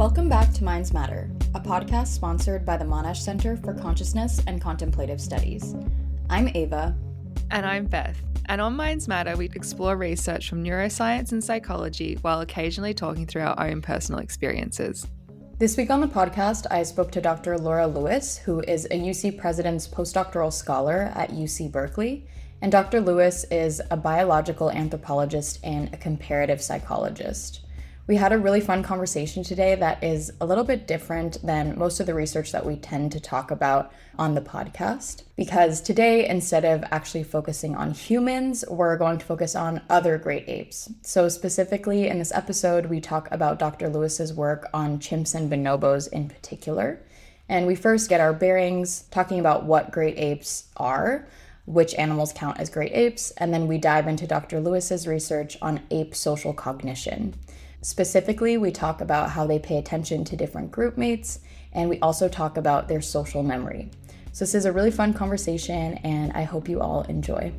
Welcome back to Minds Matter, a podcast sponsored by the Monash Center for Consciousness and Contemplative Studies. I'm Ava. And I'm Beth. And on Minds Matter, we explore research from neuroscience and psychology while occasionally talking through our own personal experiences. This week on the podcast, I spoke to Dr. Laura Lewis, who is a UC President's postdoctoral scholar at UC Berkeley. And Dr. Lewis is a biological anthropologist and a comparative psychologist. We had a really fun conversation today that is a little bit different than most of the research that we tend to talk about on the podcast, because today, instead of actually focusing on humans, we're going to focus on other great apes. So specifically in this episode, we talk about Dr. Lewis's work on chimps and bonobos in particular. And we first get our bearings talking about what great apes are, which animals count as great apes, and then we dive into Dr. Lewis's research on ape social cognition. Specifically, we talk about how they pay attention to different group mates, and we also talk about their social memory. So this is a really fun conversation, and I hope you all enjoy.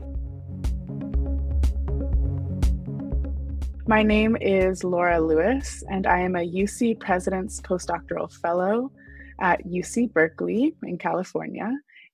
My name is Laura Lewis, and I am a UC President's Postdoctoral Fellow at UC Berkeley in California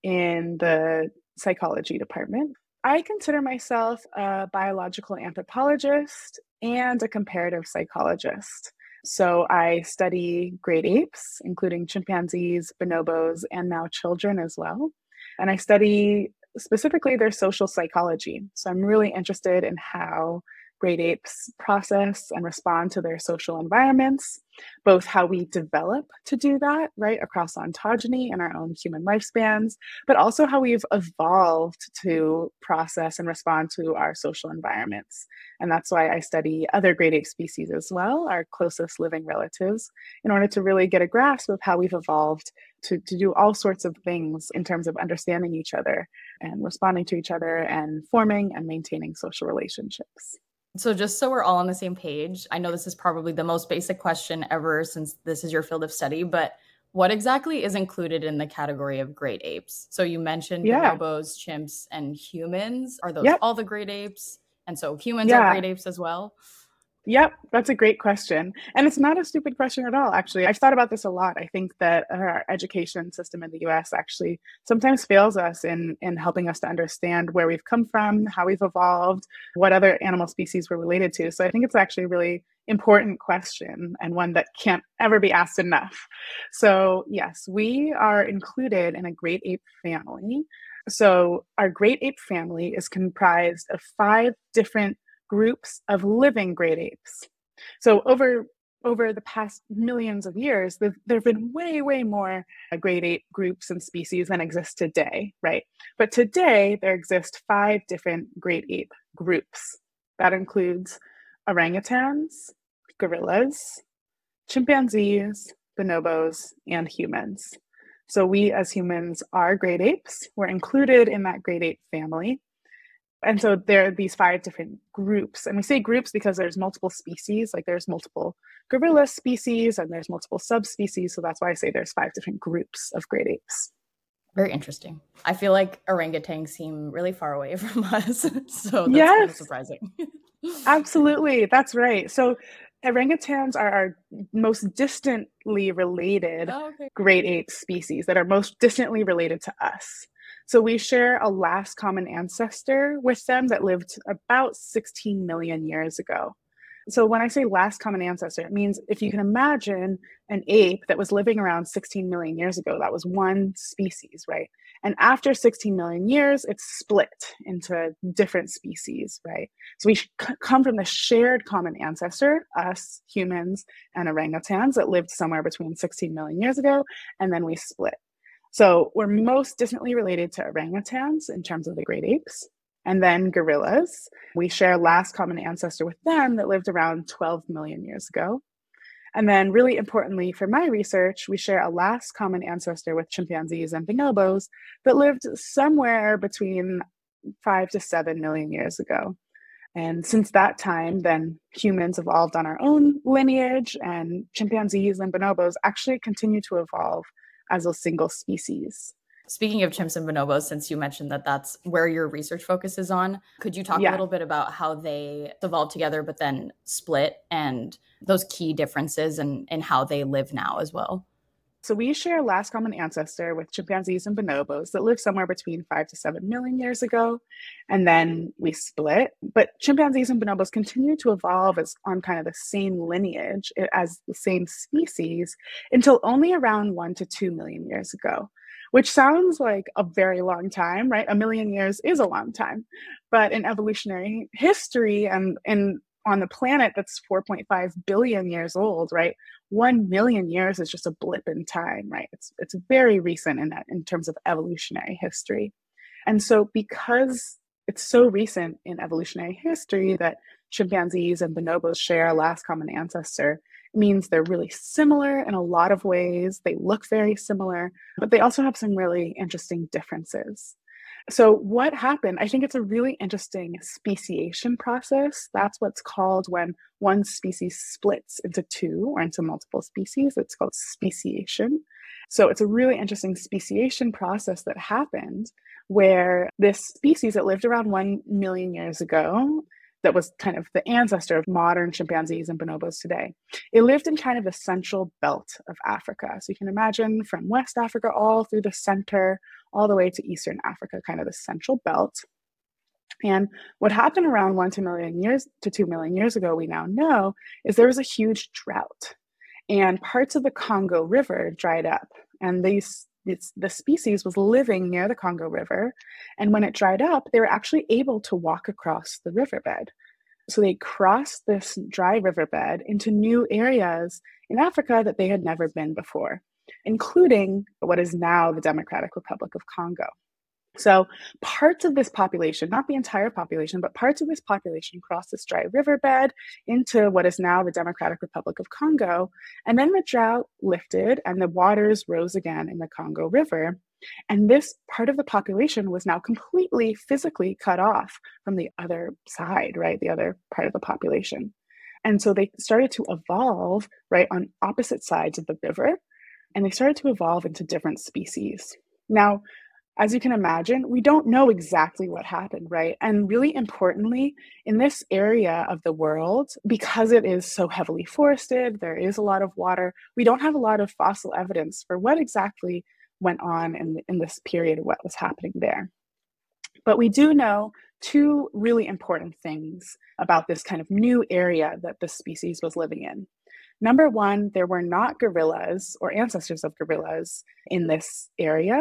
in the psychology department. I consider myself a biological anthropologist and a comparative psychologist. So I study great apes, including chimpanzees, bonobos, and now children as well. And I study specifically their social psychology. So I'm really interested in how great apes process and respond to their social environments, both how we develop to do that, right, across ontogeny and our own human lifespans, but also how we've evolved to process and respond to our social environments. And that's why I study other great ape species as well, our closest living relatives, in order to really get a grasp of how we've evolved to do all sorts of things in terms of understanding each other and responding to each other and forming and maintaining social relationships. So just so we're all on the same page, I know this is probably the most basic question ever since this is your field of study, but what exactly is included in the category of great apes? So you mentioned bonobos, chimps, and humans. Are those all the great apes? And so humans are great apes as well? Yep, that's a great question. And it's not a stupid question at all, actually. I've thought about this a lot. I think that our education system in the US actually sometimes fails us in helping us to understand where we've come from, how we've evolved, what other animal species we're related to. So I think it's actually a really important question and one that can't ever be asked enough. So yes, we are included in a great ape family. So our great ape family is comprised of 5 different groups of living great apes. So over the past millions of years, there have been way more great ape groups and species than exist today, right? But today, there exist 5 different great ape groups. That includes orangutans, gorillas, chimpanzees, bonobos, and humans. So we as humans are great apes. We're included in that great ape family. And so there are these 5 different groups. And we say groups because there's multiple species, like there's multiple gorilla species and there's multiple subspecies. So that's why I say there's 5 different groups of great apes. Very interesting. I feel like orangutans seem really far away from us. So that's kind of surprising. Absolutely. That's right. So orangutans are our most distantly related great ape species that are most distantly related to us. So we share a last common ancestor with them that lived about 16 million years ago. So when I say last common ancestor, it means if you can imagine an ape that was living around 16 million years ago, that was one species, right? And after 16 million years, it's split into different species, right? So we come from the shared common ancestor, us humans and orangutans that lived somewhere between 16 million years ago, and then we split. So we're most distantly related to orangutans in terms of the great apes. And then gorillas, we share last common ancestor with them that lived around 12 million years ago. And then really importantly for my research, we share a last common ancestor with chimpanzees and bonobos that lived somewhere between 5 to 7 million years ago. And since that time, then humans evolved on our own lineage, and chimpanzees and bonobos actually continue to evolve as a single species. Speaking of chimps and bonobos, since you mentioned that that's where your research focuses on, could you talk a little bit about how they evolved together but then split and those key differences and how they live now as well? So we share a last common ancestor with chimpanzees and bonobos that lived somewhere between 5 to 7 million years ago. And then we split. But chimpanzees and bonobos continue to evolve as on kind of the same lineage as the same species until only around 1 to 2 million years ago, which sounds like a very long time, right? A million years is a long time. But in evolutionary history and on the planet that's 4.5 billion years old, right? 1 million years is just a blip in time, right? It's very recent in terms of evolutionary history. And so because it's so recent in evolutionary history that chimpanzees and bonobos share a last common ancestor, it means they're really similar in a lot of ways. They look very similar, but they also have some really interesting differences. So what happened? I think it's a really interesting speciation process. That's what's called when one species splits into two or into multiple species. It's called speciation. So it's a really interesting speciation process that happened where this species that lived around 1 million years ago, that was kind of the ancestor of modern chimpanzees and bonobos today. It lived in kind of the central belt of Africa. So you can imagine from West Africa all through the center, all the way to Eastern Africa, kind of the central belt. And what happened around 1 to 2 million years ago, we now know, is there was a huge drought. And parts of the Congo River dried up. And the species was living near the Congo River. And when it dried up, they were actually able to walk across the riverbed. So they crossed this dry riverbed into new areas in Africa that they had never been before, including what is now the Democratic Republic of Congo. So parts of this population, not the entire population, but parts of this population crossed this dry riverbed into what is now the Democratic Republic of Congo. And then the drought lifted and the waters rose again in the Congo River. And this part of the population was now completely physically cut off from the other side, right? The other part of the population. And so they started to evolve, right, on opposite sides of the river. And they started to evolve into different species. Now, as you can imagine, we don't know exactly what happened, right? And really importantly, in this area of the world, because it is so heavily forested, there is a lot of water, we don't have a lot of fossil evidence for what exactly went on in this period, what was happening there. But we do know two really important things about this kind of new area that the species was living in. Number one, there were not gorillas or ancestors of gorillas in this area.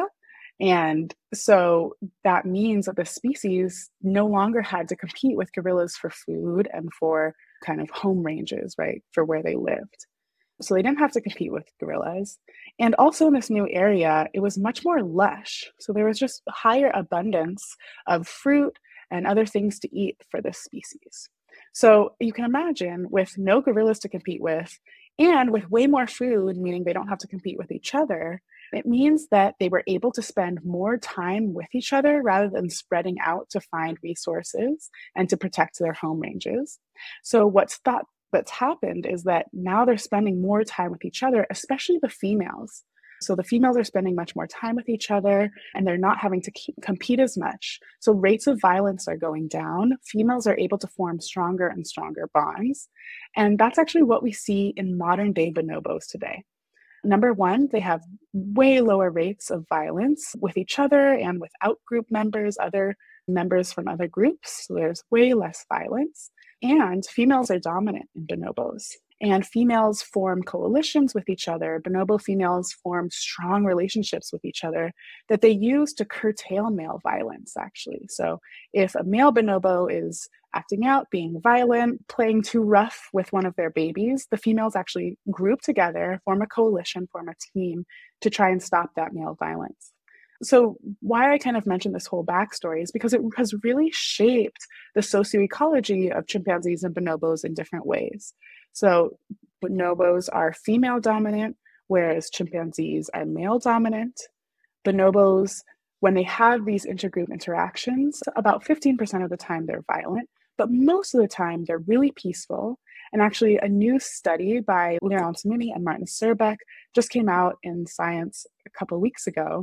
And so that means that the species no longer had to compete with gorillas for food and for kind of home ranges, right, for where they lived. So they didn't have to compete with gorillas. And also in this new area, it was much more lush. So there was just higher abundance of fruit and other things to eat for this species. So you can imagine with no gorillas to compete with and with way more food, meaning they don't have to compete with each other, it means that they were able to spend more time with each other rather than spreading out to find resources and to protect their home ranges. So what's happened is that now they're spending more time with each other, especially the females. So the females are spending much more time with each other and they're not having to compete as much. So rates of violence are going down. Females are able to form stronger and stronger bonds. And that's actually what we see in modern day bonobos today. Number one, they have way lower rates of violence with each other and with out-group members, other members from other groups. So there's way less violence. And females are dominant in bonobos. And females form coalitions with each other. Bonobo females form strong relationships with each other that they use to curtail male violence, actually. So if a male bonobo is acting out, being violent, playing too rough with one of their babies, the females actually group together, form a coalition, form a team to try and stop that male violence. So why I kind of mentioned this whole backstory is because it has really shaped the socioecology of chimpanzees and bonobos in different ways. So bonobos are female dominant, whereas chimpanzees are male dominant. Bonobos, when they have these intergroup interactions, about 15% of the time they're violent, but most of the time they're really peaceful. And actually a new study by Laurence Mooney and Martin Surbeck just came out in Science a couple of weeks ago,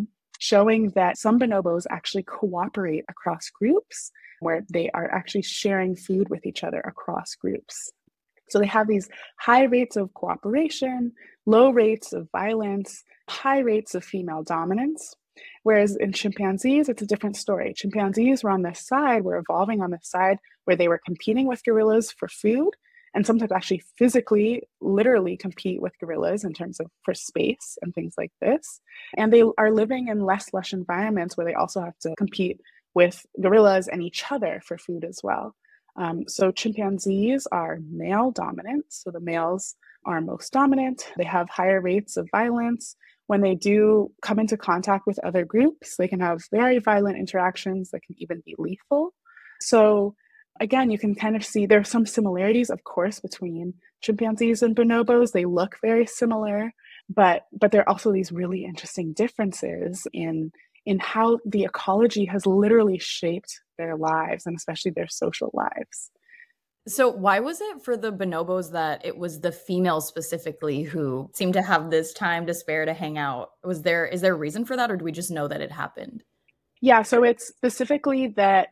showing that some bonobos actually cooperate across groups where they are actually sharing food with each other across groups. So they have these high rates of cooperation, low rates of violence, high rates of female dominance. Whereas in chimpanzees, it's a different story. Chimpanzees were on this side, were evolving on this side where they were competing with gorillas for food, and sometimes actually physically, literally compete with gorillas in terms of for space and things like this. And they are living in less lush environments where they also have to compete with gorillas and each other for food as well. So chimpanzees are male dominant. So the males are most dominant. They have higher rates of violence. When they do come into contact with other groups, they can have very violent interactions that can even be lethal. So again, you can kind of see there are some similarities, of course, between chimpanzees and bonobos. They look very similar, but there are also these really interesting differences in how the ecology has literally shaped their lives, and especially their social lives. So why was it for the bonobos that it was the females specifically who seemed to have this time to spare to hang out? Is there a reason for that, or do we just know that it happened? Yeah, so it's specifically that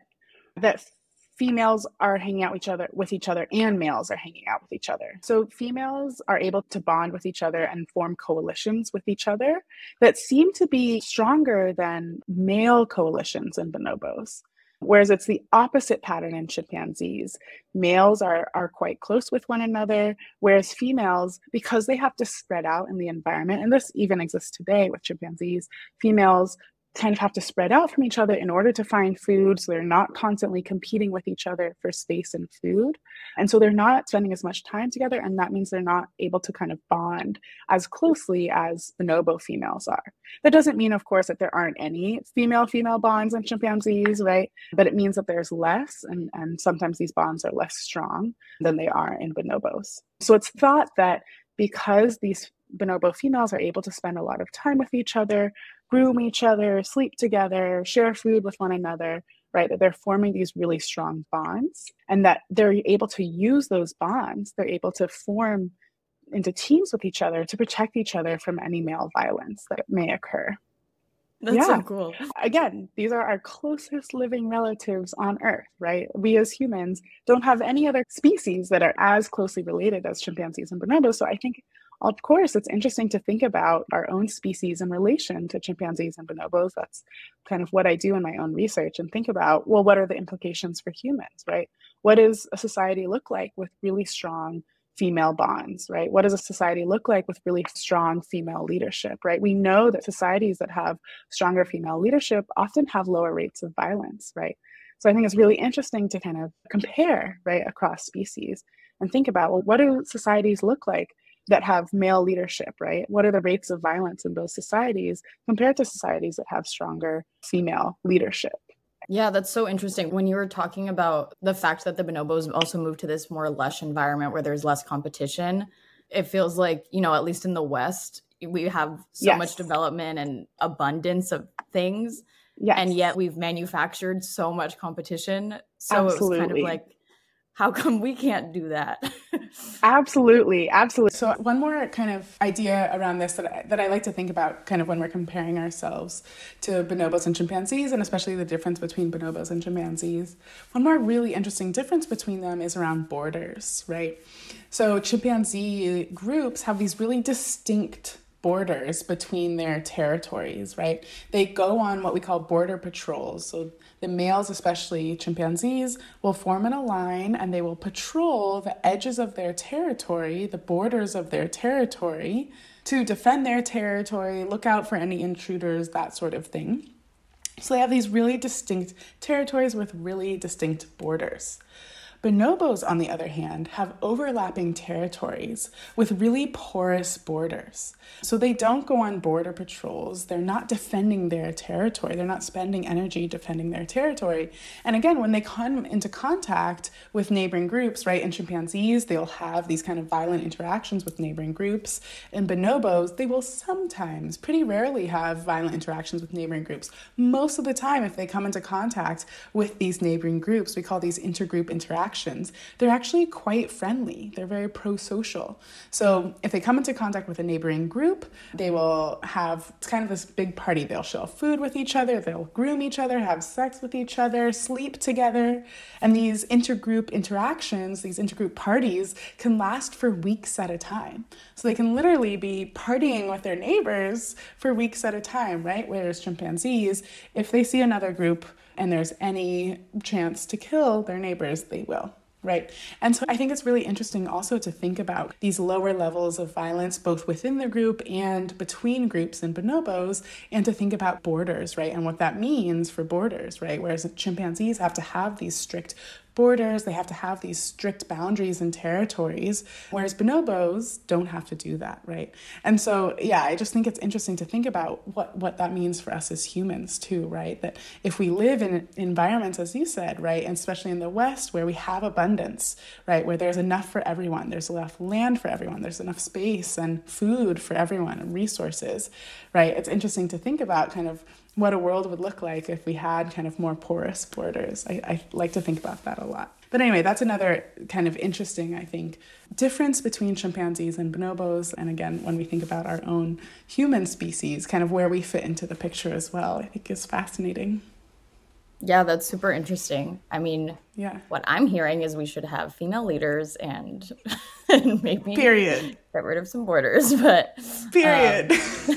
females are hanging out with each other and males are hanging out with each other. So females are able to bond with each other and form coalitions with each other that seem to be stronger than male coalitions in bonobos. Whereas it's the opposite pattern in chimpanzees. Males are quite close with one another, whereas females, because they have to spread out in the environment, and this even exists today with chimpanzees, females kind of have to spread out from each other in order to find food, so they're not constantly competing with each other for space and food. And so they're not spending as much time together, and that means they're not able to kind of bond as closely as bonobo females are. That doesn't mean, of course, that there aren't any female-female bonds in chimpanzees, right? But it means that there's less, and sometimes these bonds are less strong than they are in bonobos. So it's thought that because these bonobo females are able to spend a lot of time with each other, groom each other, sleep together, share food with one another, right? That they're forming these really strong bonds, and that they're able to use those bonds. They're able to form into teams with each other to protect each other from any male violence that may occur. That's so cool. Again, these are our closest living relatives on Earth, right? We as humans don't have any other species that are as closely related as chimpanzees and bonobos. So I think, of course, it's interesting to think about our own species in relation to chimpanzees and bonobos. That's kind of what I do in my own research, and think about, well, what are the implications for humans, right? What does a society look like with really strong female bonds, right? What does a society look like with really strong female leadership, right? We know that societies that have stronger female leadership often have lower rates of violence, right? So I think it's really interesting to kind of compare, right, across species and think about, well, what do societies look like that have male leadership, right? What are the rates of violence in those societies compared to societies that have stronger female leadership? Yeah, that's so interesting. When you were talking about the fact that the bonobos also moved to this more lush environment where there's less competition, it feels like, at least in the West, we have so much development and abundance of things. Yes. And yet we've manufactured so much competition. So Absolutely. It was kind of like, how come we can't do that? Absolutely. So one more kind of idea around this that I like to think about kind of when we're comparing ourselves to bonobos and chimpanzees, and especially the difference between bonobos and chimpanzees. One more really interesting difference between them is around borders, right? So chimpanzee groups have these really distinct borders between their territories, right? They go on what we call border patrols. So the males, especially chimpanzees, will form in a line and they will patrol the edges of their territory, the borders of their territory, to defend their territory, look out for any intruders, that sort of thing. So they have these really distinct territories with really distinct borders. Bonobos, on the other hand, have overlapping territories with really porous borders. So they don't go on border patrols. They're not defending their territory. They're not spending energy defending their territory. And again, when they come into contact with neighboring groups, right, in chimpanzees, they'll have these kind of violent interactions with neighboring groups. In bonobos, they will sometimes, pretty rarely, have violent interactions with neighboring groups. Most of the time, if they come into contact with these neighboring groups, we call these intergroup interactions, interactions, they're actually quite friendly. They're very pro-social. So if they come into contact with a neighboring group, they will have kind of this big party. They'll share food with each other, they'll groom each other, have sex with each other, sleep together. And these intergroup interactions, these intergroup parties can last for weeks at a time. So they can literally be partying with their neighbors for weeks at a time, right? Whereas chimpanzees, if they see another group and there's any chance to kill their neighbors, they will. Right. And so I think it's really interesting also to think about these lower levels of violence, both within the group and between groups and bonobos, and to think about borders, right? And what that means for borders, right? Whereas chimpanzees have to have these strict borders, they have to have these strict boundaries and territories, whereas bonobos don't have to do that, right? And so, yeah, I just think it's interesting to think about what that means for us as humans too, right? That if we live in environments, as you said, right, and especially in the West, where we have abundance, right, where there's enough for everyone, there's enough land for everyone, there's enough space and food for everyone and resources, right? It's interesting to think about kind of what a world would look like if we had kind of more porous borders. I like to think about that a lot. But anyway, that's another kind of interesting, I think, difference between chimpanzees and bonobos. And again, when we think about our own human species, kind of where we fit into the picture as well, I think is fascinating. Yeah, that's super interesting. I mean, yeah, what I'm hearing is we should have female leaders and maybe period. Get rid of some borders, but period.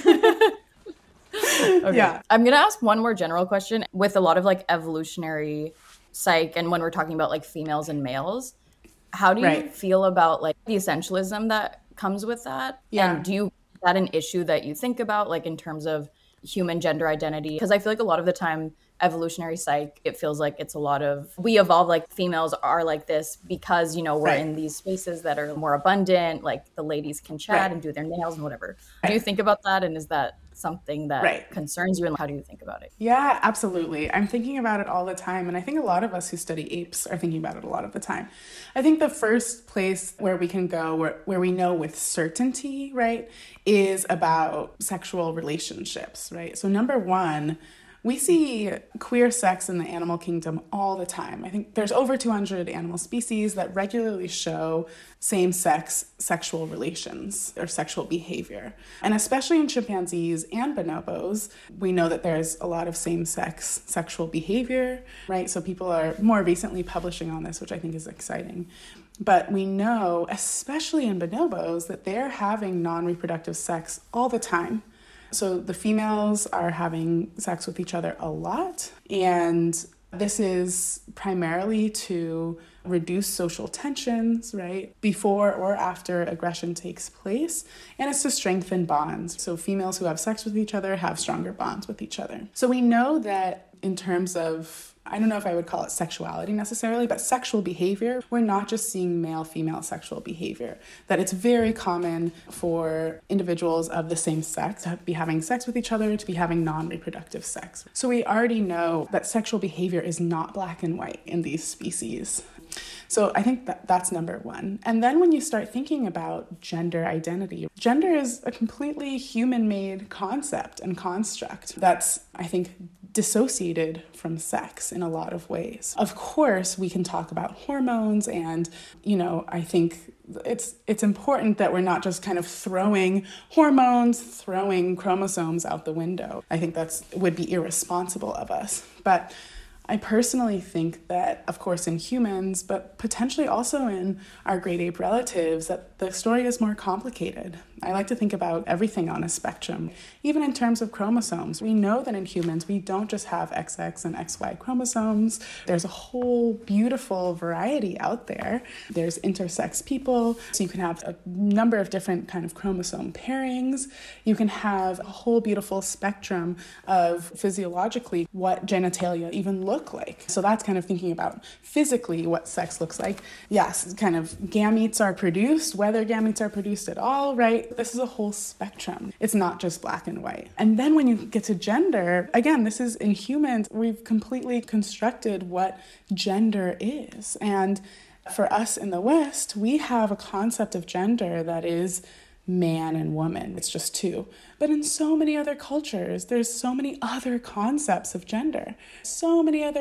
Okay. Yeah. I'm going to ask one more general question with a lot of like evolutionary psych. And when we're talking about like females and males, how do you feel about like the essentialism that comes with that? Yeah. And is that an issue that you think about like in terms of human gender identity? Because I feel like a lot of the time evolutionary psych, it feels like it's a lot of we evolve like females are like this because, you know, we're in these spaces that are more abundant, like the ladies can chat and do their nails and whatever. Do you think about that? And is that something that concerns you, and how do you think about it? Yeah, absolutely. I'm thinking about it all the time. And I think a lot of us who study apes are thinking about it a lot of the time. I think the first place where we can go, where we know with certainty, right, is about sexual relationships, right? So number one, we see queer sex in the animal kingdom all the time. I think there's over 200 animal species that regularly show same-sex sexual relations or sexual behavior. And especially in chimpanzees and bonobos, we know that there's a lot of same-sex sexual behavior, right? So people are more recently publishing on this, which I think is exciting. But we know, especially in bonobos, that they're having non-reproductive sex all the time. So the females are having sex with each other a lot, and this is primarily to reduce social tensions, right, before or after aggression takes place, and it's to strengthen bonds. So females who have sex with each other have stronger bonds with each other. So we know that in terms of, I don't know if I would call it sexuality necessarily, but sexual behavior, we're not just seeing male-female sexual behavior, that it's very common for individuals of the same sex to be having sex with each other, to be having non-reproductive sex. So we already know that sexual behavior is not black and white in these species. So I think that's number one. And then when you start thinking about gender identity, gender is a completely human-made concept and construct that's, I think, dissociated from sex in a lot of ways. Of course, we can talk about hormones and, you know, I think it's important that we're not just kind of throwing hormones, throwing chromosomes out the window. I think would be irresponsible of us. But I personally think that, of course, in humans, but potentially also in our great ape relatives, that the story is more complicated. I like to think about everything on a spectrum, even in terms of chromosomes. We know that in humans, we don't just have XX and XY chromosomes. There's a whole beautiful variety out there. There's intersex people, so you can have a number of different kind of chromosome pairings. You can have a whole beautiful spectrum of physiologically what genitalia even look like. So that's kind of thinking about physically what sex looks like. Yes, kind of gametes are produced, whether gametes are produced at all, right? This is a whole spectrum. It's not just black and white. And then when you get to gender, again, this is in humans, we've completely constructed what gender is. And for us in the West, we have a concept of gender that is man and woman. It's just two. But in so many other cultures, there's so many other concepts of gender, so many other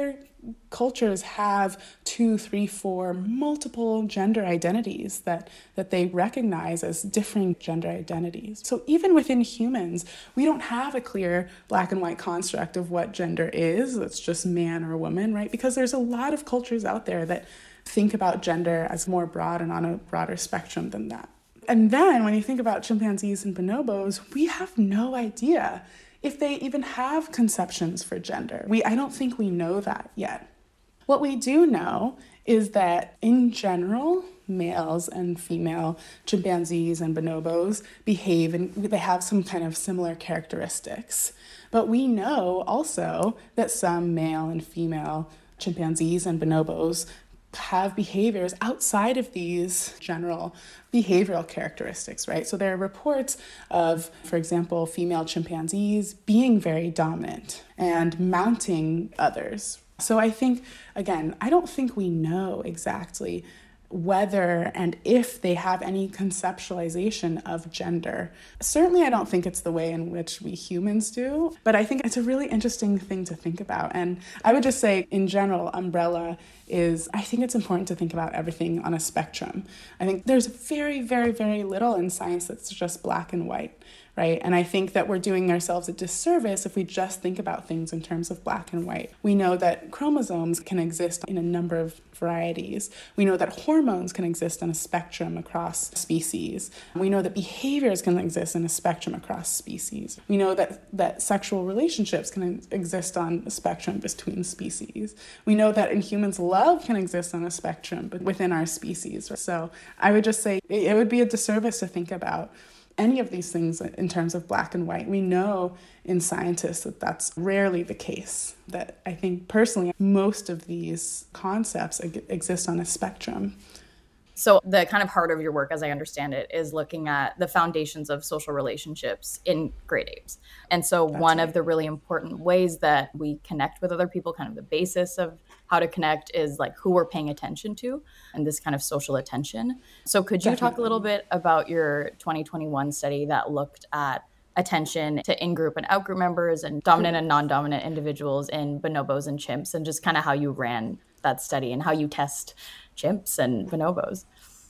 cultures have 2, 3, 4 multiple gender identities that they recognize as differing gender identities. So even within humans, we don't have a clear black and white construct of what gender is. It's just man or woman, right? Because there's a lot of cultures out there that think about gender as more broad and on a broader spectrum than that. And then when you think about chimpanzees and bonobos, we have no idea if they even have conceptions for gender. I don't think we know that yet. What we do know is that in general, males and female chimpanzees and bonobos behave and they have some kind of similar characteristics. But we know also that some male and female chimpanzees and bonobos have behaviors outside of these general behavioral characteristics, right? So there are reports of, for example, female chimpanzees being very dominant and mounting others. So I think, again, I don't think we know exactly whether and if they have any conceptualization of gender. Certainly, I don't think it's the way in which we humans do, but I think it's a really interesting thing to think about. And I would just say, in general, umbrella I think it's important to think about everything on a spectrum. I think there's very, very, very little in science that's just black and white, right? And I think that we're doing ourselves a disservice if we just think about things in terms of black and white. We know that chromosomes can exist in a number of varieties. We know that hormones can exist on a spectrum across species. We know that behaviors can exist in a spectrum across species. We know that sexual relationships can exist on a spectrum between species. We know that in humans, love can exist on a spectrum within our species. So I would just say it would be a disservice to think about any of these things in terms of black and white. We know in scientists that that's rarely the case, that I think personally most of these concepts exist on a spectrum. So the kind of heart of your work, as I understand it, is looking at the foundations of social relationships in great apes. And so one of the really important ways that we connect with other people, kind of the basis of how to connect, is like who we're paying attention to and this kind of social attention. So could you talk a little bit about your 2021 study that looked at attention to in-group and out-group members and dominant and non-dominant individuals in bonobos and chimps, and just kind of how you ran that study and how you test chimps and bonobos?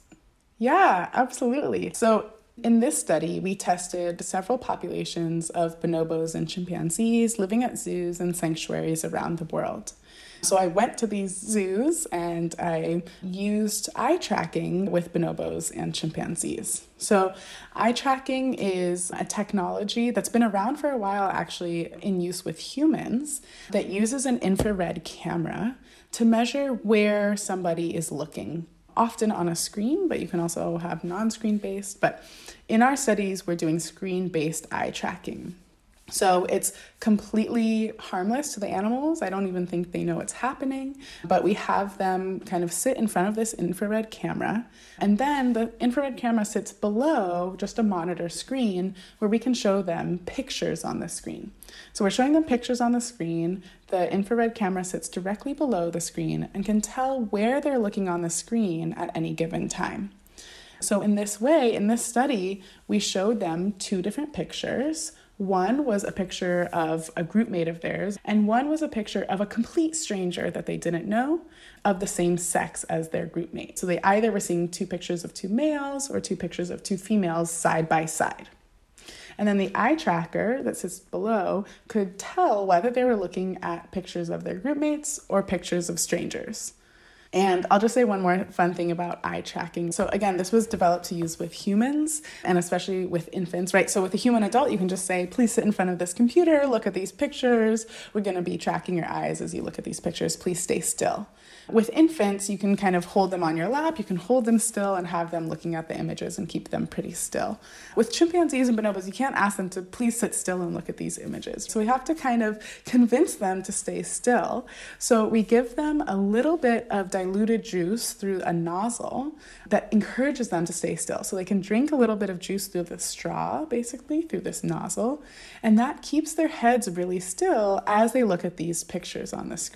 Yeah, absolutely. So in this study, we tested several populations of bonobos and chimpanzees living at zoos and sanctuaries around the world. So I went to these zoos and I used eye tracking with bonobos and chimpanzees. So eye tracking is a technology that's been around for a while, actually in use with humans, that uses an infrared camera to measure where somebody is looking, often on a screen, but you can also have non-screen based. But in our studies, we're doing screen-based eye tracking. So it's completely harmless to the animals. I don't even think they know it's happening, but we have them kind of sit in front of this infrared camera. And then the infrared camera sits below just a monitor screen where we can show them pictures on the screen. So we're showing them pictures on the screen. The infrared camera sits directly below the screen and can tell where they're looking on the screen at any given time. So in this way, in this study, we showed them two different pictures. One was a picture of a group mate of theirs, and one was a picture of a complete stranger that they didn't know of the same sex as their group mate. So they either were seeing two pictures of two males or two pictures of two females side by side. And then the eye tracker that sits below could tell whether they were looking at pictures of their group mates or pictures of strangers. And I'll just say one more fun thing about eye tracking. So again, this was developed to use with humans and especially with infants, right? So with a human adult, you can just say, please sit in front of this computer, look at these pictures. We're going to be tracking your eyes as you look at these pictures. Please stay still. With infants, you can kind of hold them on your lap. You can hold them still and have them looking at the images and keep them pretty still. With chimpanzees and bonobos, you can't ask them to please sit still and look at these images. So we have to kind of convince them to stay still. So we give them a little bit of diluted juice through a nozzle that encourages them to stay still. So they can drink a little bit of juice through the straw, basically, through this nozzle. And that keeps their heads really still as they look at these pictures on the screen.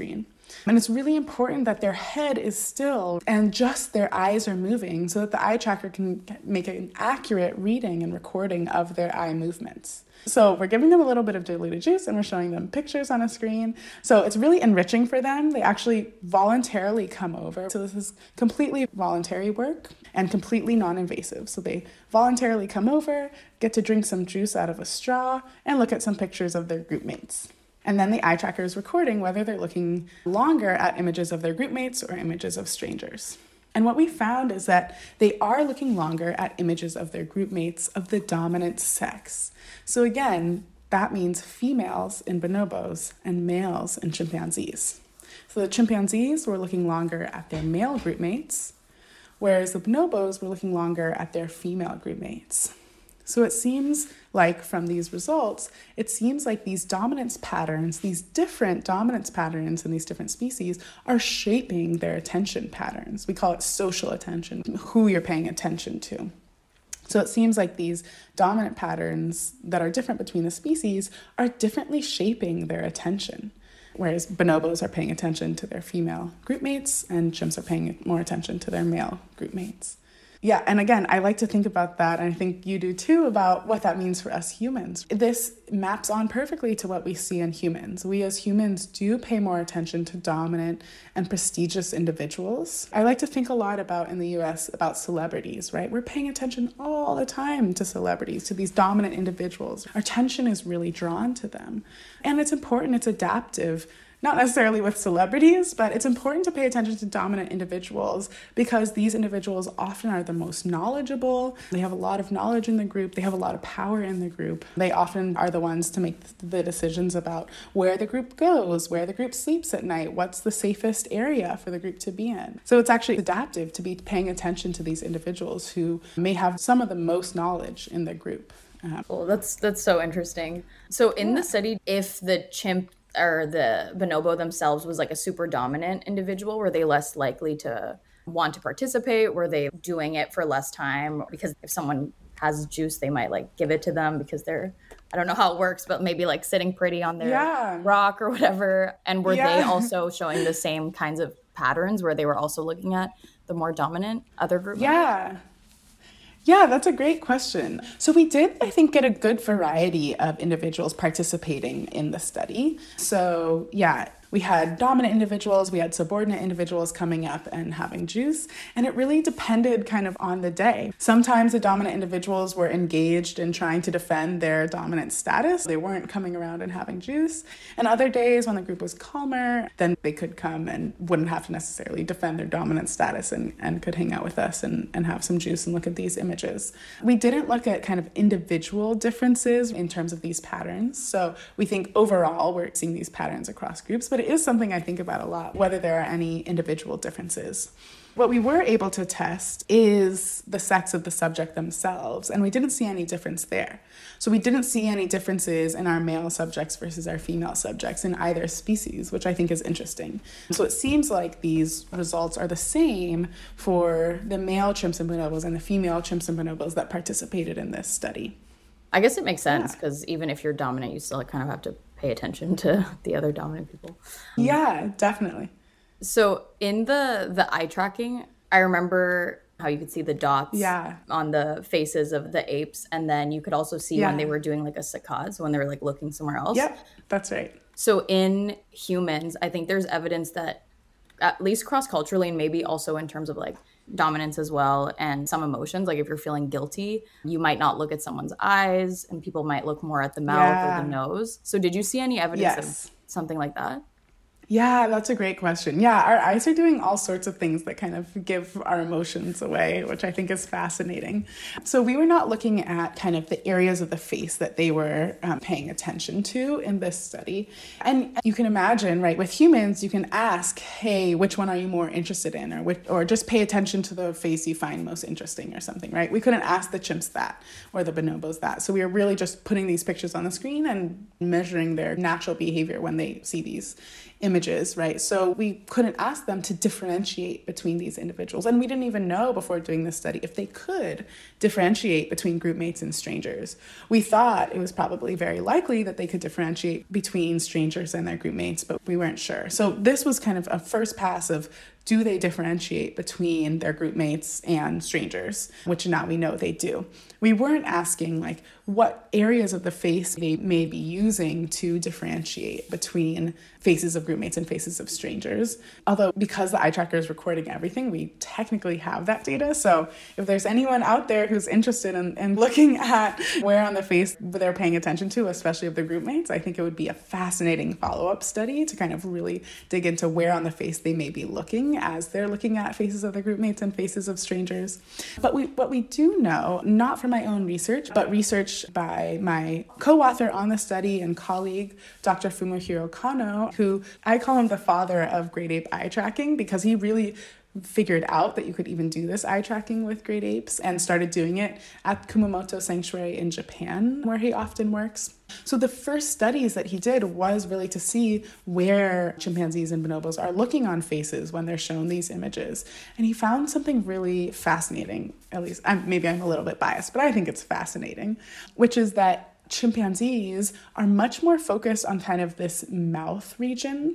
And it's really important that their head is still and just their eyes are moving so that the eye tracker can make an accurate reading and recording of their eye movements. So we're giving them a little bit of diluted juice and we're showing them pictures on a screen. So it's really enriching for them. They actually voluntarily come over. So this is completely voluntary work and completely non-invasive. So they voluntarily come over, get to drink some juice out of a straw, and look at some pictures of their group mates. And then the eye tracker is recording whether they're looking longer at images of their group mates or images of strangers. And what we found is that they are looking longer at images of their group mates of the dominant sex. So again, that means females in bonobos and males in chimpanzees. So the chimpanzees were looking longer at their male group mates, whereas the bonobos were looking longer at their female group mates. So it seems like from these results, it seems like these dominance patterns, these different dominance patterns in these different species are shaping their attention patterns. We call it social attention, who you're paying attention to. So it seems like these dominant patterns that are different between the species are differently shaping their attention. Whereas bonobos are paying attention to their female group mates and chimps are paying more attention to their male group mates. Yeah, and again, I like to think about that, and I think you do too, about what that means for us humans. This maps on perfectly to what we see in humans. We as humans do pay more attention to dominant and prestigious individuals. I like to think a lot about, in the US, about celebrities, right? We're paying attention all the time to celebrities, to these dominant individuals. Our attention is really drawn to them. And it's important, it's adaptive. Not necessarily with celebrities, but it's important to pay attention to dominant individuals because these individuals often are the most knowledgeable. They have a lot of knowledge in the group. They have a lot of power in the group. They often are the ones to make the decisions about where the group goes, where the group sleeps at night, what's the safest area for the group to be in. So it's actually adaptive to be paying attention to these individuals who may have some of the most knowledge in the group. Well, that's so interesting. So in the study, if the chimp or the bonobo themselves was like a super dominant individual, were they less likely to want to participate? Were they doing it for less time? Because if someone has juice, they might like give it to them because they're, I don't know how it works, but maybe like sitting pretty on their rock or whatever. And were they also showing the same kinds of patterns where they were also looking at the more dominant other group members? Yeah, that's a great question. So we did, I think, get a good variety of individuals participating in the study. So yeah, we had dominant individuals, we had subordinate individuals coming up and having juice, and it really depended kind of on the day. Sometimes the dominant individuals were engaged in trying to defend their dominant status. They weren't coming around and having juice. And other days when the group was calmer, then they could come and wouldn't have to necessarily defend their dominant status and could hang out with us and have some juice and look at these images. We didn't look at kind of individual differences in terms of these patterns. So we think overall we're seeing these patterns across groups, but it is something I think about a lot, whether there are any individual differences. What we were able to test is the sex of the subject themselves, and we didn't see any difference there. So we didn't see any differences in our male subjects versus our female subjects in either species, which I think is interesting. So it seems like these results are the same for the male chimps and bonobos and the female chimps and bonobos that participated in this study. I guess it makes sense because even if you're dominant, you still kind of have to pay attention to the other dominant people. Yeah, definitely. So in the eye tracking, I remember how you could see the dots on the faces of the apes. And then you could also see when they were doing like a saccade, so when they were like looking somewhere else. Yep, that's right. So in humans, I think there's evidence that at least cross-culturally and maybe also in terms of like dominance as well and some emotions, like if you're feeling guilty, you might not look at someone's eyes and people might look more at the mouth or the nose. So did you see any evidence of something like that? Yeah, that's a great question. Yeah, our eyes are doing all sorts of things that kind of give our emotions away, which I think is fascinating. So we were not looking at kind of the areas of the face that they were paying attention to in this study. And you can imagine, right, with humans, you can ask, hey, which one are you more interested in? Or just pay attention to the face you find most interesting or something, right? We couldn't ask the chimps that or the bonobos that. So we were really just putting these pictures on the screen and measuring their natural behavior when they see these images images, right? So we couldn't ask them to differentiate between these individuals. And we didn't even know before doing this study if they could differentiate between group mates and strangers. We thought it was probably very likely that they could differentiate between strangers and their group mates, but we weren't sure. So this was kind of a first pass of, do they differentiate between their group mates and strangers, which now we know they do. We weren't asking like what areas of the face they may be using to differentiate between faces of group mates and faces of strangers. Although because the eye tracker is recording everything, we technically have that data. So if there's anyone out there who's interested in looking at where on the face they're paying attention to, especially of the group mates, I think it would be a fascinating follow-up study to kind of really dig into where on the face they may be looking as they're looking at faces of their group mates and faces of strangers. But what we do know, not from my own research, but research by my co-author on the study and colleague, Dr. Fumihiro Kano, who I call him the father of great ape eye tracking, because he really figured out that you could even do this eye tracking with great apes and started doing it at Kumamoto Sanctuary in Japan, where he often works. So the first studies that he did was really to see where chimpanzees and bonobos are looking on faces when they're shown these images. And he found something really fascinating, at least maybe I'm a little bit biased, but I think it's fascinating, which is that chimpanzees are much more focused on kind of this mouth region,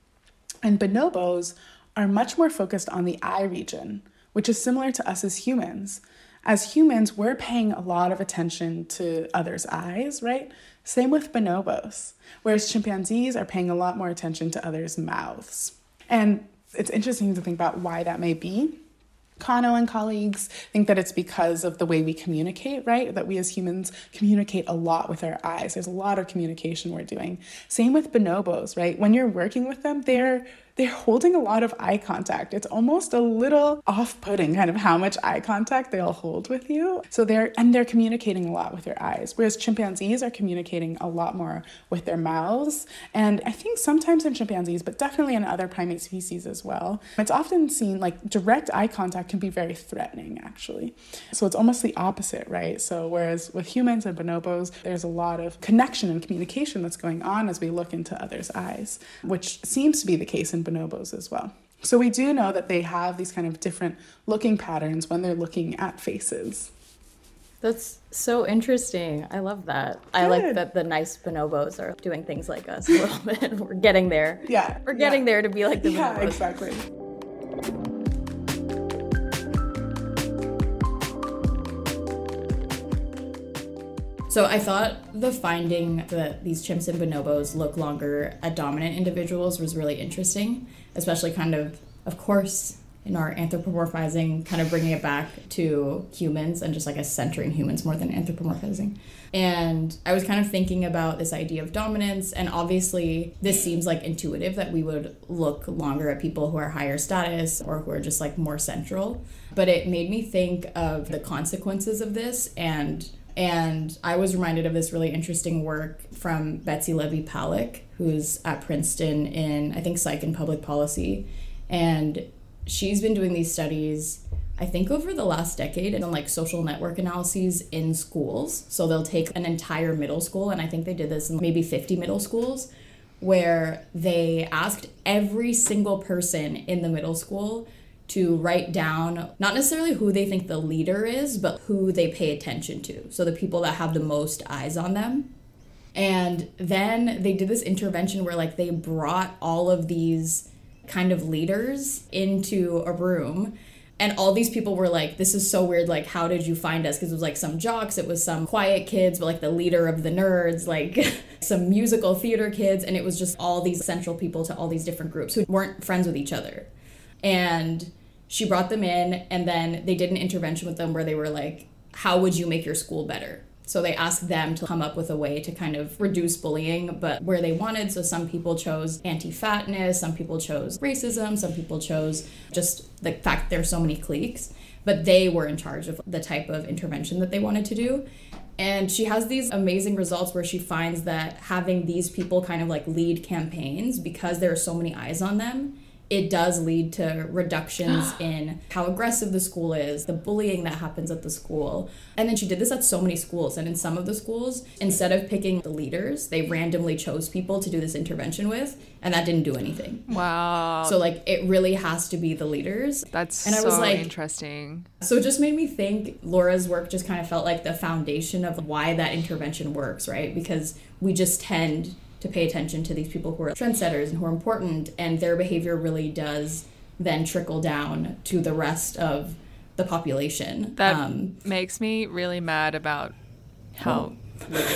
and bonobos are much more focused on the eye region, which is similar to us as humans. As humans, we're paying a lot of attention to others' eyes, right? Same with bonobos, whereas chimpanzees are paying a lot more attention to others' mouths. And it's interesting to think about why that may be. Kano and colleagues think that it's because of the way we communicate, right? That we as humans communicate a lot with our eyes. There's a lot of communication we're doing. Same with bonobos, right? When you're working with them, they're holding a lot of eye contact. It's almost a little off-putting kind of how much eye contact they'll hold with you. So they're communicating a lot with their eyes, whereas chimpanzees are communicating a lot more with their mouths. And I think sometimes in chimpanzees, but definitely in other primate species as well, it's often seen like direct eye contact can be very threatening, actually. So it's almost the opposite, right? So whereas with humans and bonobos, there's a lot of connection and communication that's going on as we look into others' eyes, which seems to be the case in bonobos as well. So we do know that they have these kind of different looking patterns when they're looking at faces. That's so interesting. I love that. Good. I like that the nice bonobos are doing things like us a little bit. We're getting there. Yeah. We're getting there to be like the bonobos. Yeah, exactly. So I thought the finding that these chimps and bonobos look longer at dominant individuals was really interesting, especially kind of course, in our anthropomorphizing, kind of bringing it back to humans and just like us centering humans more than anthropomorphizing. And I was kind of thinking about this idea of dominance, and obviously this seems like intuitive that we would look longer at people who are higher status or who are just like more central. But it made me think of the consequences of this, and I was reminded of this really interesting work from Betsy Levy-Paluck, who's at Princeton in, I think, Psych and Public Policy. And she's been doing these studies, I think, over the last decade, and on like social network analyses in schools. So they'll take an entire middle school, and I think they did this in maybe 50 middle schools, where they asked every single person in the middle school to write down not necessarily who they think the leader is, but who they pay attention to. So the people that have the most eyes on them. And then they did this intervention where like they brought all of these kind of leaders into a room, and all these people were like, this is so weird, like, how did you find us? Because it was like some jocks, it was some quiet kids, but like the leader of the nerds, like some musical theater kids, and it was just all these central people to all these different groups who weren't friends with each other. And she brought them in, and then they did an intervention with them where they were like, how would you make your school better? So they asked them to come up with a way to kind of reduce bullying, but where they wanted. So some people chose anti-fatness, some people chose racism, some people chose just the fact there's so many cliques, but they were in charge of the type of intervention that they wanted to do. And she has these amazing results where she finds that having these people kind of like lead campaigns, because there are so many eyes on them, it does lead to reductions in how aggressive the school is, the bullying that happens at the school. And then she did this at so many schools. And in some of the schools, instead of picking the leaders, they randomly chose people to do this intervention with, and that didn't do anything. Wow. So, like, it really has to be the leaders. That's and I so was like, interesting. So it just made me think Laura's work just kind of felt like the foundation of why that intervention works, right? Because we just tend to pay attention to these people who are trendsetters and who are important, and their behavior really does then trickle down to the rest of the population. That makes me really mad about how little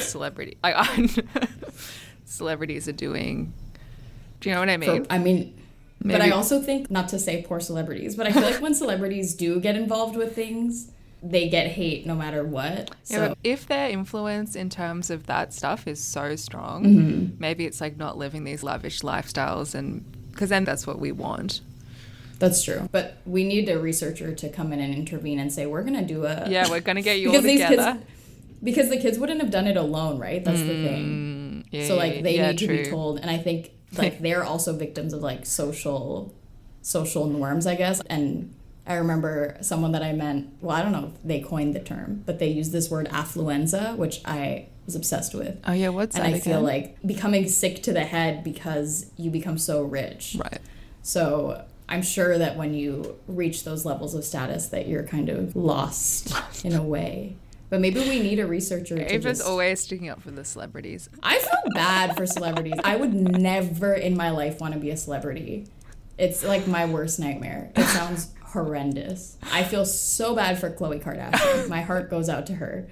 celebrities are doing. Do you know what I mean? Maybe. But I also think, not to say poor celebrities, but I feel like when celebrities do get involved with things, they get hate no matter what. Yeah, So but if their influence in terms of that stuff is so strong, maybe it's like not living these lavish lifestyles, and because then that's what we want. that's true. But we need a researcher to come in and intervene and say, we're going to do a... Yeah, we're going to get you all together. Because the kids wouldn't have done it alone, right? That's the thing. Yeah, so, like, they need true. to be told. And I think, like, they're also victims of, like, social norms, I guess. And I remember someone that I met, well, I don't know if they coined the term, but they used this word affluenza, which I was obsessed with. Oh, yeah, what's that And I again? feel like becoming sick to the head because you become so rich. Right. So I'm sure that when you reach those levels of status that you're kind of lost in a way. But maybe we need a researcher to Ava's just... always sticking up for the celebrities. I feel bad for celebrities. I would never in my life want to be a celebrity. It's like my worst nightmare. It sounds horrendous. I feel so bad for Khloe Kardashian. My heart goes out to her.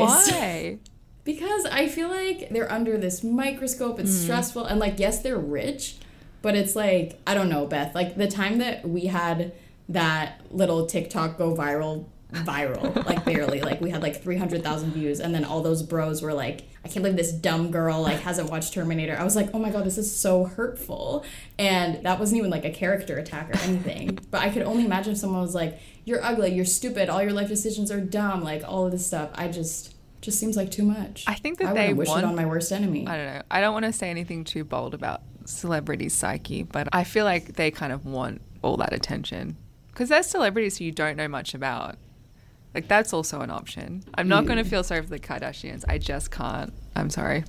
Why? Because I feel like they're under this microscope. It's stressful. And, like, yes, they're rich, but it's like, I don't know, Beth. Like, the time that we had that little TikTok go viral, like, barely. Like, we had, like, 300,000 views, and then all those bros were like, I can't believe this dumb girl, like, hasn't watched Terminator. I was like, oh my god, this is so hurtful. And that wasn't even, like, a character attack or anything. But I could only imagine if someone was like, you're ugly, you're stupid, all your life decisions are dumb, like, all of this stuff. Just seems like too much. I think that I they wish it on my worst enemy. I don't know. I don't want to say anything too bold about celebrity psyche, but I feel like they kind of want all that attention. Because there's celebrities who you don't know much about. Like, that's also an option. I'm not going to feel sorry for the Kardashians. I just can't. I'm sorry.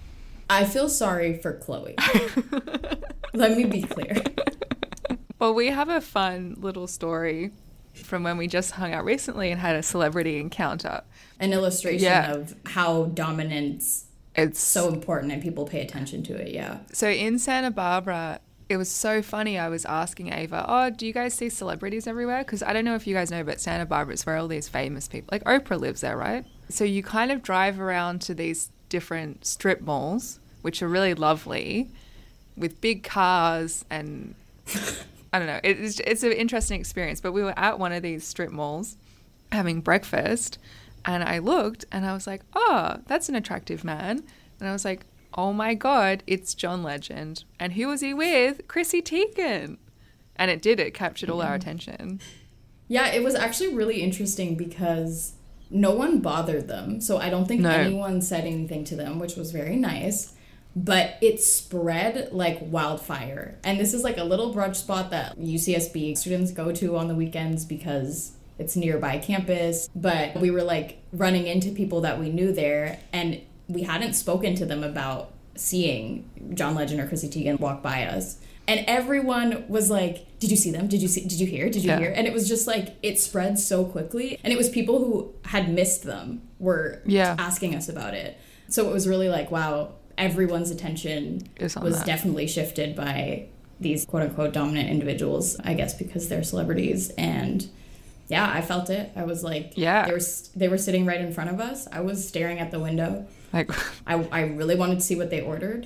I feel sorry for Khloe. Let me be clear. Well, we have a fun little story from when we just hung out recently and had a celebrity encounter. An illustration of how dominance It's so important and people pay attention to it, yeah. So in Santa Barbara, it was so funny. I was asking Ava, oh, do you guys see celebrities everywhere? Because I don't know if you guys know, but Santa Barbara is where all these famous people, like Oprah lives there, right? So you kind of drive around to these different strip malls, which are really lovely, with big cars and I don't know. It's an interesting experience. But we were at one of these strip malls having breakfast, and I looked and I was like, oh, that's an attractive man. And I was like, oh my God, it's John Legend. And who was he with? Chrissy Teigen. And it captured all our attention. Yeah, it was actually really interesting because no one bothered them. So I don't think anyone said anything to them, which was very nice. But it spread like wildfire. And this is like a little brunch spot that UCSB students go to on the weekends because it's nearby campus. But we were like running into people that we knew there, and we hadn't spoken to them about seeing John Legend or Chrissy Teigen walk by us. And everyone was like, did you see them? Did you hear? Did you hear? And it was just like, it spread so quickly. And it was people who had missed them were asking us about it. So it was really like, wow, everyone's attention was definitely shifted by these quote unquote dominant individuals, I guess, because they're celebrities. And yeah, I felt it. I was like, they were sitting right in front of us. I was staring at the window. Like, I really wanted to see what they ordered.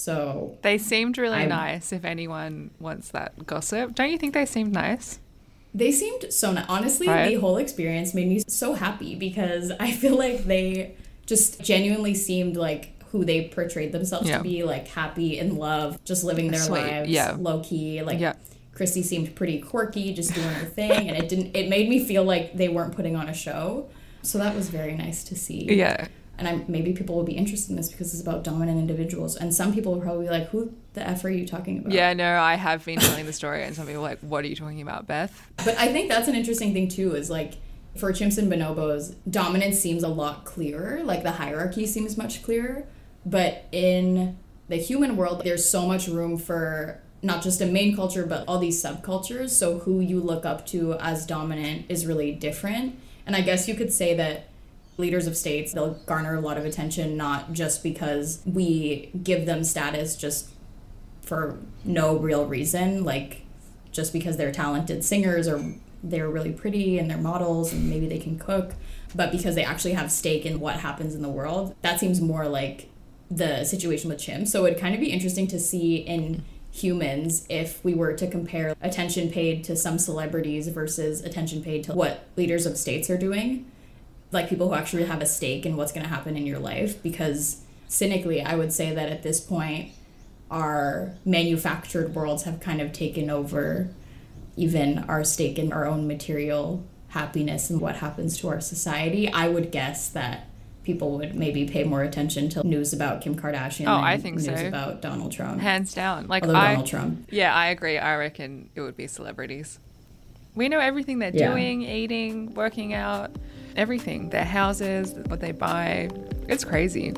So they seemed really nice. If anyone wants that gossip, don't you think they seemed nice? They seemed so nice. Honestly, the whole experience made me so happy because I feel like they just genuinely seemed like who they portrayed themselves to be, like happy, in love, just living their lives, low key. Like Chrissy seemed pretty quirky, just doing her thing, and it made me feel like they weren't putting on a show. So that was very nice to see. Yeah. And maybe people will be interested in this because it's about dominant individuals. And some people will probably be like, who the F are you talking about? Yeah, no, I have been telling the story and some people are like, what are you talking about, Beth? But I think that's an interesting thing too, is like, for chimps and bonobos, dominance seems a lot clearer. Like the hierarchy seems much clearer. But in the human world, there's so much room for not just a main culture, but all these subcultures. So who you look up to as dominant is really different. And I guess you could say that leaders of states, they'll garner a lot of attention, not just because we give them status just for no real reason, like just because they're talented singers or they're really pretty and they're models and maybe they can cook, but because they actually have stake in what happens in the world. That seems more like the situation with chimps. So it'd kind of be interesting to see in humans if we were to compare attention paid to some celebrities versus attention paid to what leaders of states are doing, like people who actually have a stake in what's going to happen in your life. Because cynically, I would say that at this point, our manufactured worlds have kind of taken over even our stake in our own material happiness and what happens to our society. I would guess that people would maybe pay more attention to news about Kim Kardashian than I think news so. About Donald Trump. Hands down. Like Donald Trump. Yeah, I agree. I reckon it would be celebrities. We know everything they're doing, eating, working out, everything. Their houses, what they buy. It's crazy.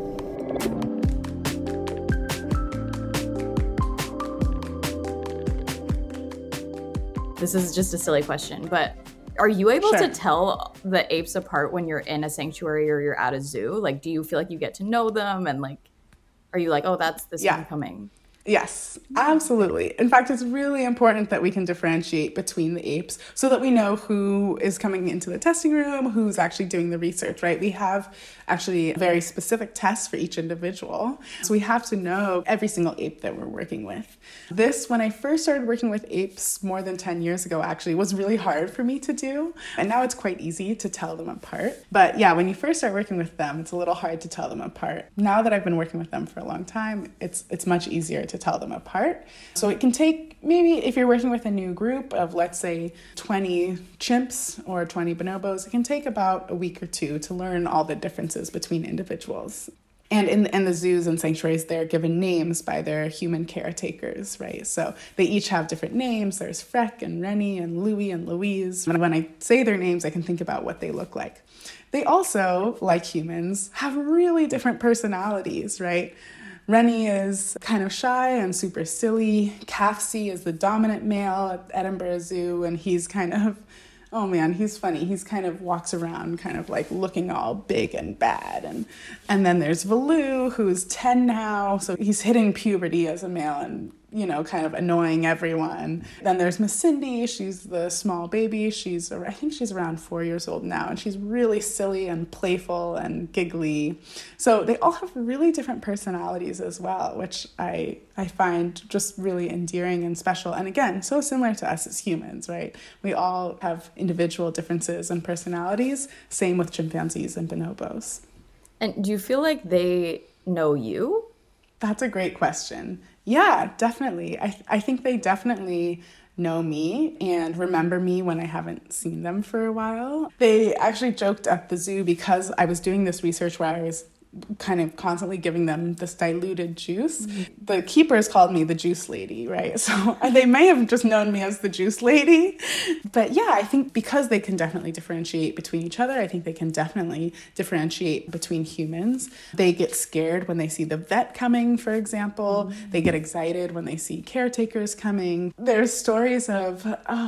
This is just a silly question, but are you able to tell the apes apart when you're in a sanctuary or you're at a zoo? Like, do you feel like you get to know them? And like, are you like, oh, that's this one coming? Yes, absolutely. In fact, it's really important that we can differentiate between the apes so that we know who is coming into the testing room, who's actually doing the research, right? We have actually very specific tests for each individual. So we have to know every single ape that we're working with. This, when I first started working with apes more than 10 years ago, actually was really hard for me to do. And now it's quite easy to tell them apart. But yeah, when you first start working with them, it's a little hard to tell them apart. Now that I've been working with them for a long time, it's much easier to tell them apart. So it can take, maybe if you're working with a new group of, let's say, 20 chimps or 20 bonobos, it can take about a week or two to learn all the differences between individuals. And in the zoos and sanctuaries, they're given names by their human caretakers, right? So they each have different names. There's Freck and Rennie and Louie and Louise. And when I say their names, I can think about what they look like. They also, like humans, have really different personalities, right? Rennie is kind of shy and super silly. Kafsi is the dominant male at Edinburgh Zoo, and he's kind of, oh man, he's funny. He's kind of walks around kind of like looking all big and bad. And then there's Valoo, who's 10 now, so he's hitting puberty as a male and, you know, kind of annoying everyone. Then there's Miss Cindy. She's the small baby. I think she's around 4 years old now, and she's really silly and playful and giggly. So they all have really different personalities as well, which I find just really endearing and special. And again, so similar to us as humans, right? We all have individual differences and personalities. Same with chimpanzees and bonobos. And do you feel like they know you? That's a great question. Yeah, definitely. I think they definitely know me and remember me when I haven't seen them for a while. They actually joked at the zoo because I was doing this research where I was kind of constantly giving them this diluted juice. Mm-hmm. The keepers called me the juice lady, right? So they may have just known me as the juice lady. But yeah, I think because they can definitely differentiate between each other, I think they can definitely differentiate between humans. They get scared when they see the vet coming, for example. Mm-hmm. They get excited when they see caretakers coming. There's stories of,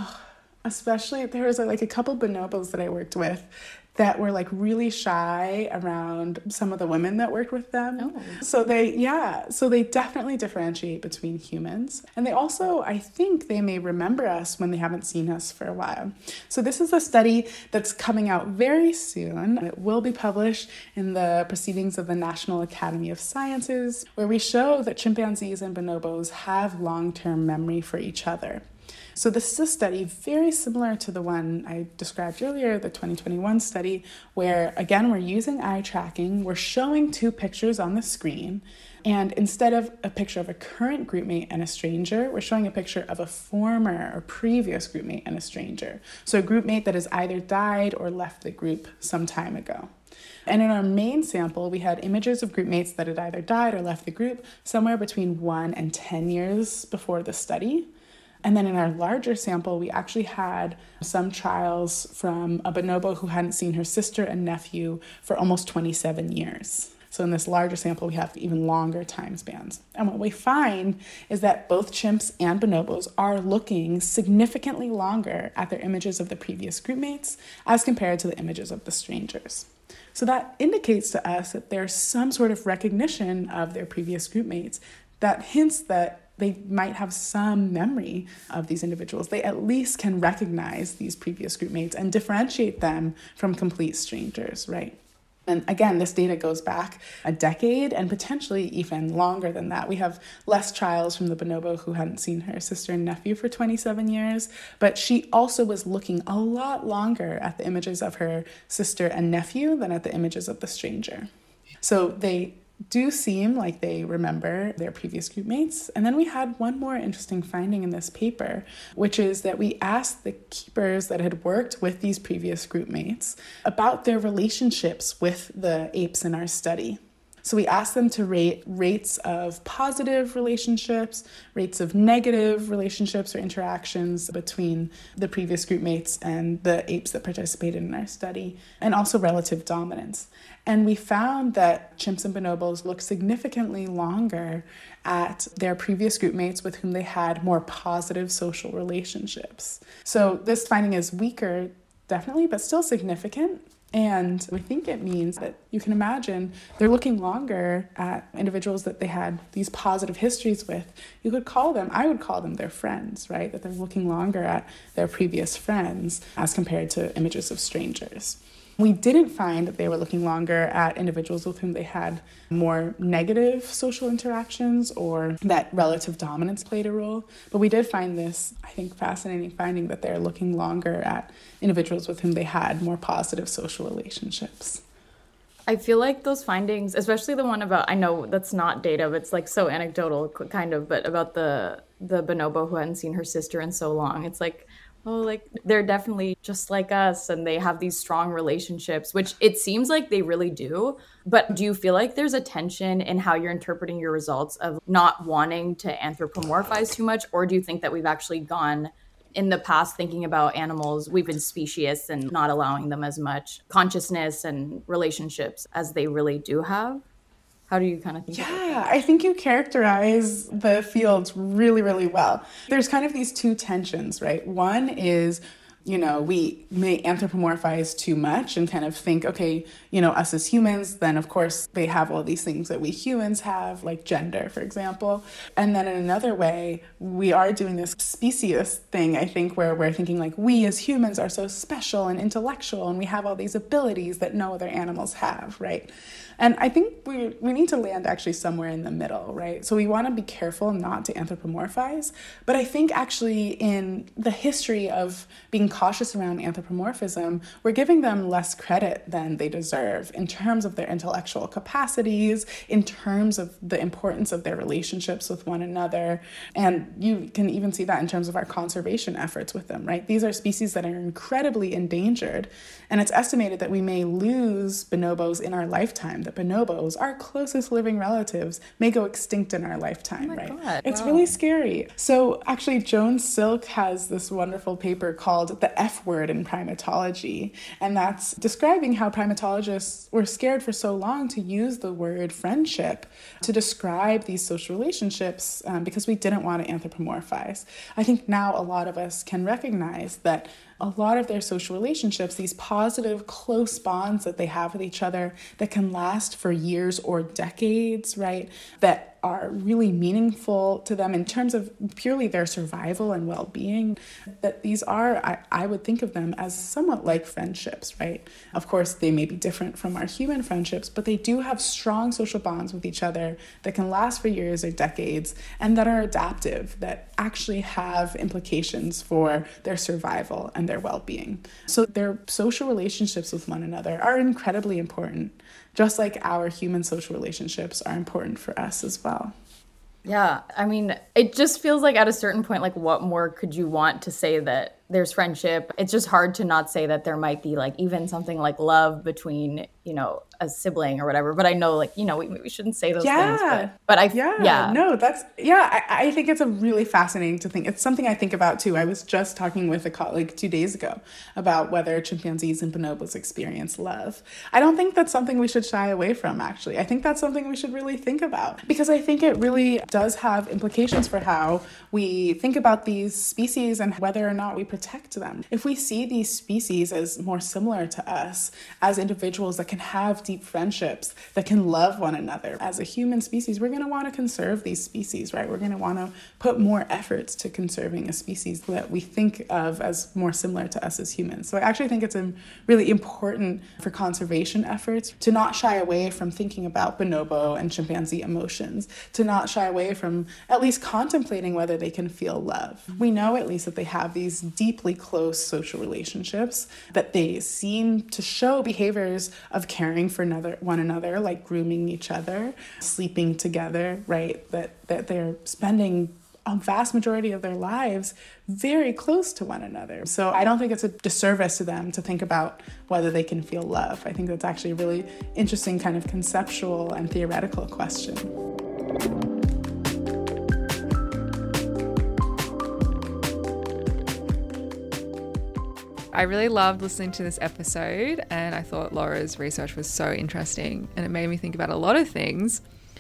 especially there was like a couple bonobos that I worked with that were like really shy around some of the women that worked with them. Oh. So they definitely differentiate between humans. And they also, I think they may remember us when they haven't seen us for a while. So this is a study that's coming out very soon. It will be published in the Proceedings of the National Academy of Sciences, where we show that chimpanzees and bonobos have long-term memory for each other. So this is a study very similar to the one I described earlier, the 2021 study, where, again, we're using eye tracking. We're showing two pictures on the screen. And instead of a picture of a current groupmate and a stranger, we're showing a picture of a former or previous groupmate and a stranger. So a groupmate that has either died or left the group some time ago. And in our main sample, we had images of group mates that had either died or left the group somewhere between 1 and 10 years before the study. And then in our larger sample, we actually had some trials from a bonobo who hadn't seen her sister and nephew for almost 27 years. So in this larger sample, we have even longer time spans. And what we find is that both chimps and bonobos are looking significantly longer at their images of the previous group mates as compared to the images of the strangers. So that indicates to us that there's some sort of recognition of their previous group mates that hints that they might have some memory of these individuals. They at least can recognize these previous group mates and differentiate them from complete strangers, right? And again, this data goes back a decade and potentially even longer than that. We have less trials from the bonobo who hadn't seen her sister and nephew for 27 years, but she also was looking a lot longer at the images of her sister and nephew than at the images of the stranger. So they do seem like they remember their previous group mates. And then we had one more interesting finding in this paper, which is that we asked the keepers that had worked with these previous group mates about their relationships with the apes in our study. So we asked them to rate rates of positive relationships, rates of negative relationships or interactions between the previous group mates and the apes that participated in our study, and also relative dominance. And we found that chimps and bonobos look significantly longer at their previous group mates with whom they had more positive social relationships. So this finding is weaker, definitely, but still significant. And we think it means that you can imagine they're looking longer at individuals that they had these positive histories with. You could call them, I would call them their friends, right? That they're looking longer at their previous friends as compared to images of strangers. We didn't find that they were looking longer at individuals with whom they had more negative social interactions or that relative dominance played a role. But we did find this, I think, fascinating finding that they're looking longer at individuals with whom they had more positive social relationships. I feel like those findings, especially the one about, I know that's not data, but it's like so anecdotal kind of, but about the bonobo who hadn't seen her sister in so long. It's like, oh, like they're definitely just like us and they have these strong relationships, which it seems like they really do. But do you feel like there's a tension in how you're interpreting your results of not wanting to anthropomorphize too much? Or do you think that we've actually gone in the past thinking about animals, we've been specious and not allowing them as much consciousness and relationships as they really do have? How do you kind of think about that? Yeah, I think you characterize the fields really, really well. There's kind of these two tensions, right? One is, we may anthropomorphize too much and kind of think, okay, us as humans, then of course they have all these things that we humans have, like gender, for example. And then in another way, we are doing this specious thing, I think, where we're thinking like we as humans are so special and intellectual and we have all these abilities that no other animals have, right? And I think we need to land actually somewhere in the middle, right? So we want to be careful not to anthropomorphize. But I think actually in the history of being cautious around anthropomorphism, we're giving them less credit than they deserve in terms of their intellectual capacities, in terms of the importance of their relationships with one another. And you can even see that in terms of our conservation efforts with them, right? These are species that are incredibly endangered. And it's estimated that we may lose bonobos in our lifetime, that bonobos, our closest living relatives, may go extinct in our lifetime, right? God, it's wow. really scary. So actually, Joan Silk has this wonderful paper called The F Word in Primatology, and that's describing how primatologists were scared for so long to use the word friendship to describe these social relationships because we didn't want to anthropomorphize. I think now a lot of us can recognize that a lot of their social relationships, these positive, close bonds that they have with each other that can last for years or decades, right, that are really meaningful to them in terms of purely their survival and well-being, that these are, I would think of them as somewhat like friendships, right? Of course, they may be different from our human friendships, but they do have strong social bonds with each other that can last for years or decades and that are adaptive, that actually have implications for their survival and their well-being. So their social relationships with one another are incredibly important, just like our human social relationships are important for us as well. Yeah, I mean, it just feels like at a certain point, like what more could you want to say that there's friendship? It's just hard to not say that there might be like even something like love between a sibling or whatever. But I know, like, we shouldn't say those things. I think it's a really fascinating to think. It's something I think about too. I was just talking with a colleague 2 days ago about whether chimpanzees and bonobos experience love. I don't think that's something we should shy away from, actually. I think that's something we should really think about, because I think it really does have implications for how we think about these species and whether or not we protect them. If we see these species as more similar to us, as individuals that can have deep friendships, that can love one another, as a human species, we're going to want to conserve these species, right? We're going to want to put more efforts to conserving a species that we think of as more similar to us as humans. So I actually think it's really important for conservation efforts to not shy away from thinking about bonobo and chimpanzee emotions, to not shy away from at least contemplating whether they can feel love. We know at least that they have these deeply close social relationships, that they seem to show behaviors of caring for one another, like grooming each other, sleeping together, right? That they're spending a vast majority of their lives very close to one another. So I don't think it's a disservice to them to think about whether they can feel love. I think that's actually a really interesting kind of conceptual and theoretical question. I really loved listening to this episode, and I thought Laura's research was so interesting, and it made me think about a lot of things.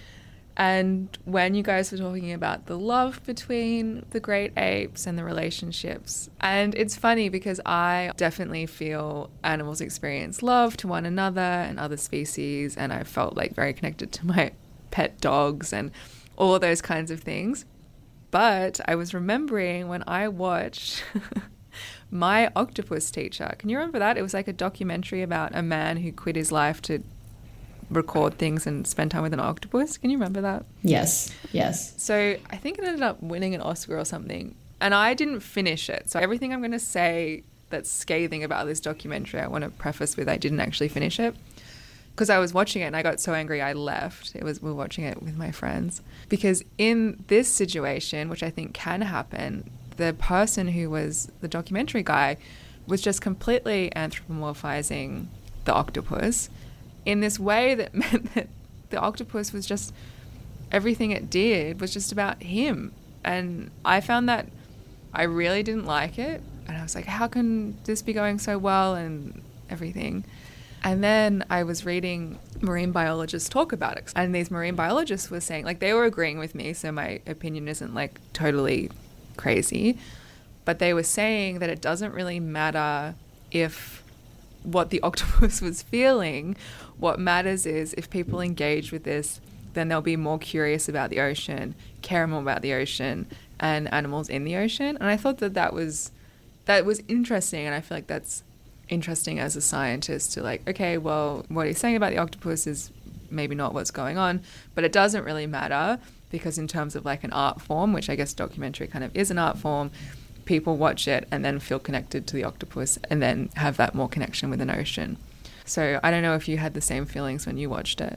And when you guys were talking about the love between the great apes and the relationships, and it's funny because I definitely feel animals experience love to one another and other species, and I felt like very connected to my pet dogs and all those kinds of things. But I was remembering when I watched My Octopus Teacher. Can you remember that? It was like a documentary about a man who quit his life to record things and spend time with an octopus. Can you remember that? Yes. So I think it ended up winning an Oscar or something, and I didn't finish it. So everything I'm going to say that's scathing about this documentary, I want to preface with I didn't actually finish it, because I was watching it and I got so angry I left. We were watching it with my friends, because in this situation, which I think can happen, the person who was the documentary guy was just completely anthropomorphizing the octopus in this way that meant that the octopus was just, everything it did was just about him. And I found that I really didn't like it. And I was like, how can this be going so well and everything? And then I was reading marine biologists talk about it. And these marine biologists were saying, like, they were agreeing with me, so my opinion isn't like totally crazy, but they were saying that it doesn't really matter if what the octopus was feeling. What matters is if people engage with this, then they'll be more curious about the ocean, care more about the ocean and animals in the ocean. And I thought that was interesting, and I feel like that's interesting as a scientist to like, okay, well, what he's saying about the octopus is maybe not what's going on, but it doesn't really matter, because in terms of like an art form, which I guess documentary kind of is an art form, people watch it and then feel connected to the octopus and then have that more connection with an ocean. So I don't know if you had the same feelings when you watched it.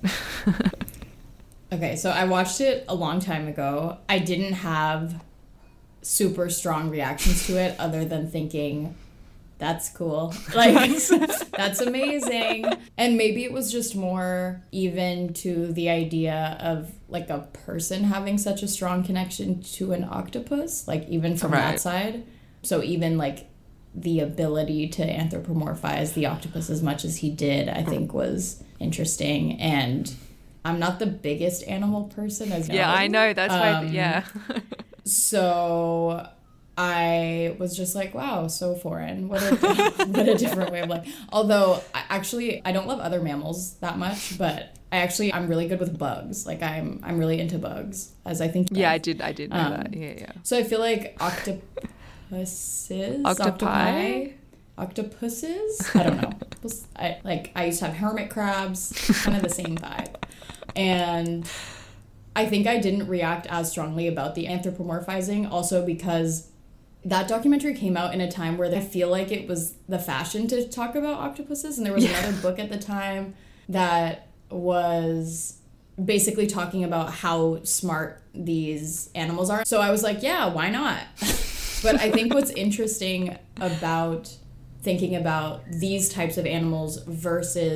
Okay, so I watched it a long time ago. I didn't have super strong reactions to it other than thinking, that's cool. Like, that's amazing. And maybe it was just more even to the idea of like a person having such a strong connection to an octopus, like even from that side. So even like the ability to anthropomorphize the octopus as much as he did, I think was interesting. And I'm not the biggest animal person, as you know. Yeah, I know. That's why, yeah. So I was just like, wow, so foreign. What a different way of life. Although, I don't love other mammals that much, but I'm really good with bugs. Like, I'm really into bugs, as I think. Yeah, I did know that. Yeah. So I feel like octopuses? Octopuses? I don't know. I used to have hermit crabs, kind of the same vibe. And I think I didn't react as strongly about the anthropomorphizing, also because that documentary came out in a time where I feel like it was the fashion to talk about octopuses. And there was another book at the time that was basically talking about how smart these animals are. So I was like, yeah, why not? But I think what's interesting about thinking about these types of animals versus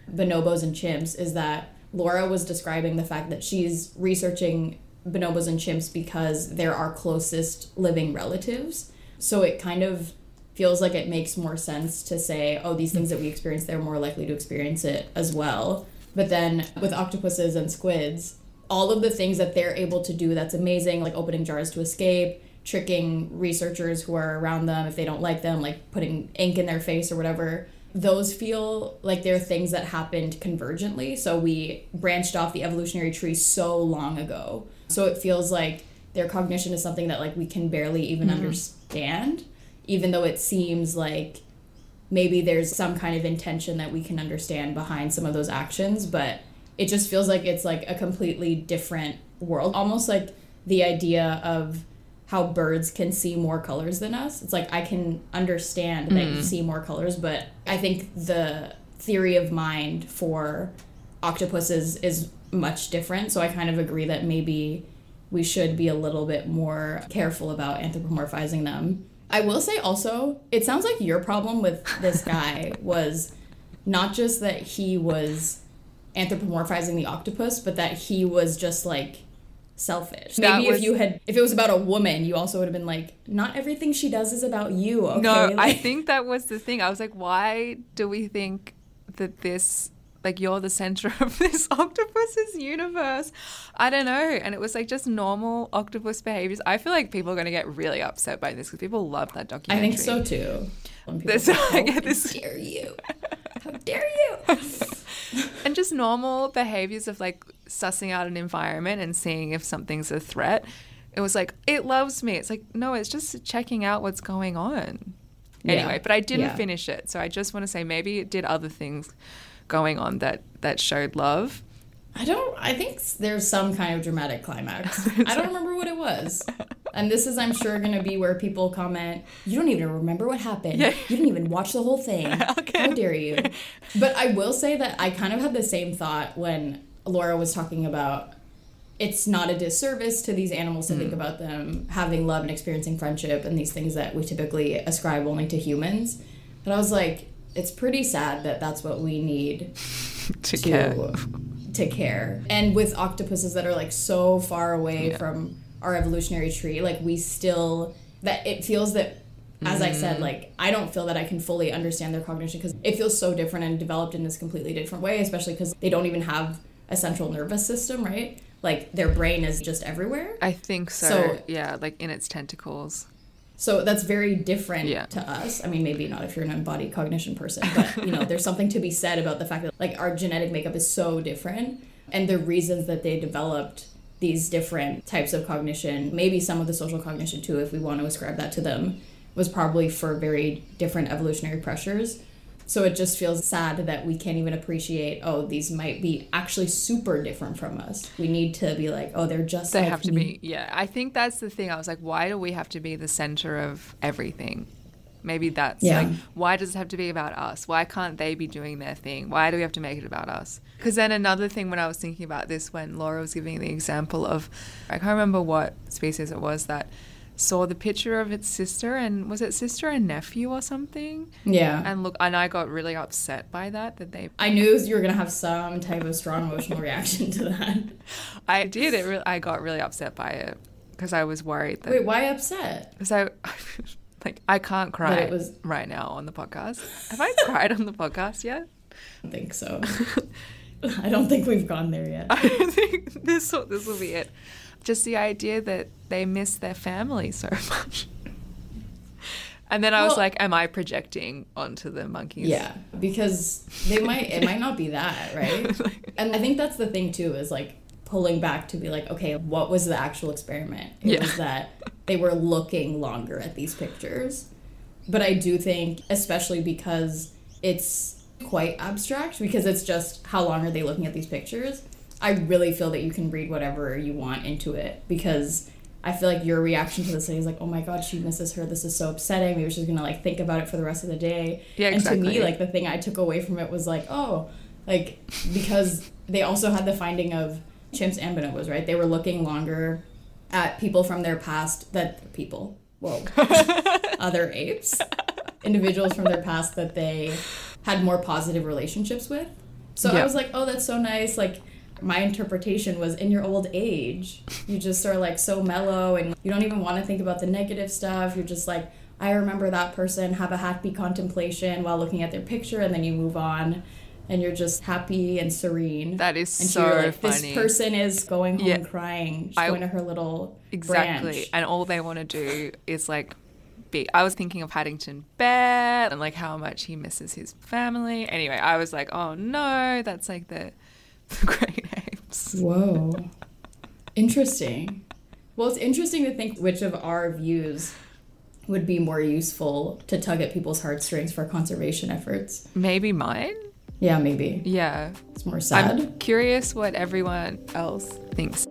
bonobos and chimps is that Laura was describing the fact that she's researching bonobos and chimps because they're our closest living relatives. So it kind of feels like it makes more sense to say, oh, these things that we experience, they're more likely to experience it as well. But then with octopuses and squids, all of the things that they're able to do that's amazing, like opening jars to escape, tricking researchers who are around them if they don't like them, like putting ink in their face or whatever, those feel like they're things that happened convergently. So we branched off the evolutionary tree so long ago. So it feels like their cognition is something that like we can barely even understand, even though it seems like maybe there's some kind of intention that we can understand behind some of those actions, but it just feels like it's like a completely different world. Almost like the idea of how birds can see more colors than us. It's like I can understand that you see more colors, but I think the theory of mind for octopuses is much different. So I kind of agree that maybe we should be a little bit more careful about anthropomorphizing them. I will say also, it sounds like your problem with this guy was not just that he was anthropomorphizing the octopus, but that he was just like selfish. Maybe if it was about a woman, you also would have been like, not everything she does is about you, okay? No, like, I think that was the thing. I was like, why do we think that this, like, you're the center of this octopus's universe? I don't know. And it was like just normal octopus behaviors. I feel like people are going to get really upset by this because people love that documentary. I think so too. How dare you? How dare you? And just normal behaviors of like sussing out an environment and seeing if something's a threat. It was like, it loves me. It's like, no, it's just checking out what's going on. Anyway, but I didn't finish it. So I just want to say maybe it did other things going on that showed love. I think there's some kind of dramatic climax. I don't remember what it was. And this is, I'm sure, going to be where people comment, you don't even remember what happened. Yeah. You didn't even watch the whole thing. Okay. How dare you? But I will say that I kind of had the same thought when Laura was talking about it's not a disservice to these animals to think about them having love and experiencing friendship and these things that we typically ascribe only to humans. But I was like, it's pretty sad that that's what we need to care. And with octopuses that are like so far away from our evolutionary tree, like we still, that it feels that, as I said, like I don't feel that I can fully understand their cognition because it feels so different and developed in this completely different way, especially because they don't even have a central nervous system, right? Like their brain is just everywhere. I think so. Yeah, like in its tentacles. So that's very different to us. I mean, maybe not if you're an embodied cognition person, but you know, there's something to be said about the fact that like our genetic makeup is so different, and the reasons that they developed these different types of cognition, maybe some of the social cognition too, if we want to ascribe that to them, was probably for very different evolutionary pressures. So it just feels sad that we can't even appreciate, oh, these might be actually super different from us. We need to be like, oh, they're just they like have to me. be. Yeah, I think that's the thing. I was like, why do we have to be the center of everything? Maybe that's like, why does it have to be about us? Why can't they be doing their thing? Why do we have to make it about us? Because then another thing when I was thinking about this, when Laura was giving the example of, I can't remember what species it was that saw the picture of its sister, and was it sister and nephew or something? Yeah. And I got really upset by that they... I knew you were going to have some type of strong emotional reaction to that. I did. I got really upset by it because I was worried that... Wait, why upset? Because I can't cry right now on the podcast. Have I cried on the podcast yet? I don't think so. I don't think we've gone there yet. I think this will be it. Just the idea that they miss their family so much. And then I was like, am I projecting onto the monkeys? Yeah, because it might not be that, right? And I think that's the thing too, is like pulling back to be like, okay, what was the actual experiment? It was that they were looking longer at these pictures. But I do think, especially because it's quite abstract, because it's just how long are they looking at these pictures, I really feel that you can read whatever you want into it, because I feel like your reaction to this thing is like, oh my god, she misses her, this is so upsetting, maybe she's gonna like think about it for the rest of the day. Yeah, exactly. And to me, like the thing I took away from it was like, oh, like, because they also had the finding of chimps and bonobos, right? They were looking longer at people from their past, other apes, individuals from their past that they had more positive relationships with. So Yeah. I was like, oh, that's so nice. Like, my interpretation was, in your old age, you just are like so mellow and you don't even want to think about the negative stuff. You're just like, I remember that person, have a happy contemplation while looking at their picture, and then you move on and you're just happy and serene. That is and so you're like, funny. This person is going home Yeah. crying. She's going to her little Exactly. branch. And all they want to do is like be. I was thinking of Paddington Bear and like how much he misses his family. Anyway, I was like, oh no, that's like the great apes. Whoa. Interesting. Well, it's interesting to think which of our views would be more useful to tug at people's heartstrings for conservation efforts. Maybe mine? Yeah, maybe. Yeah. It's more sad. I'm curious what everyone else thinks.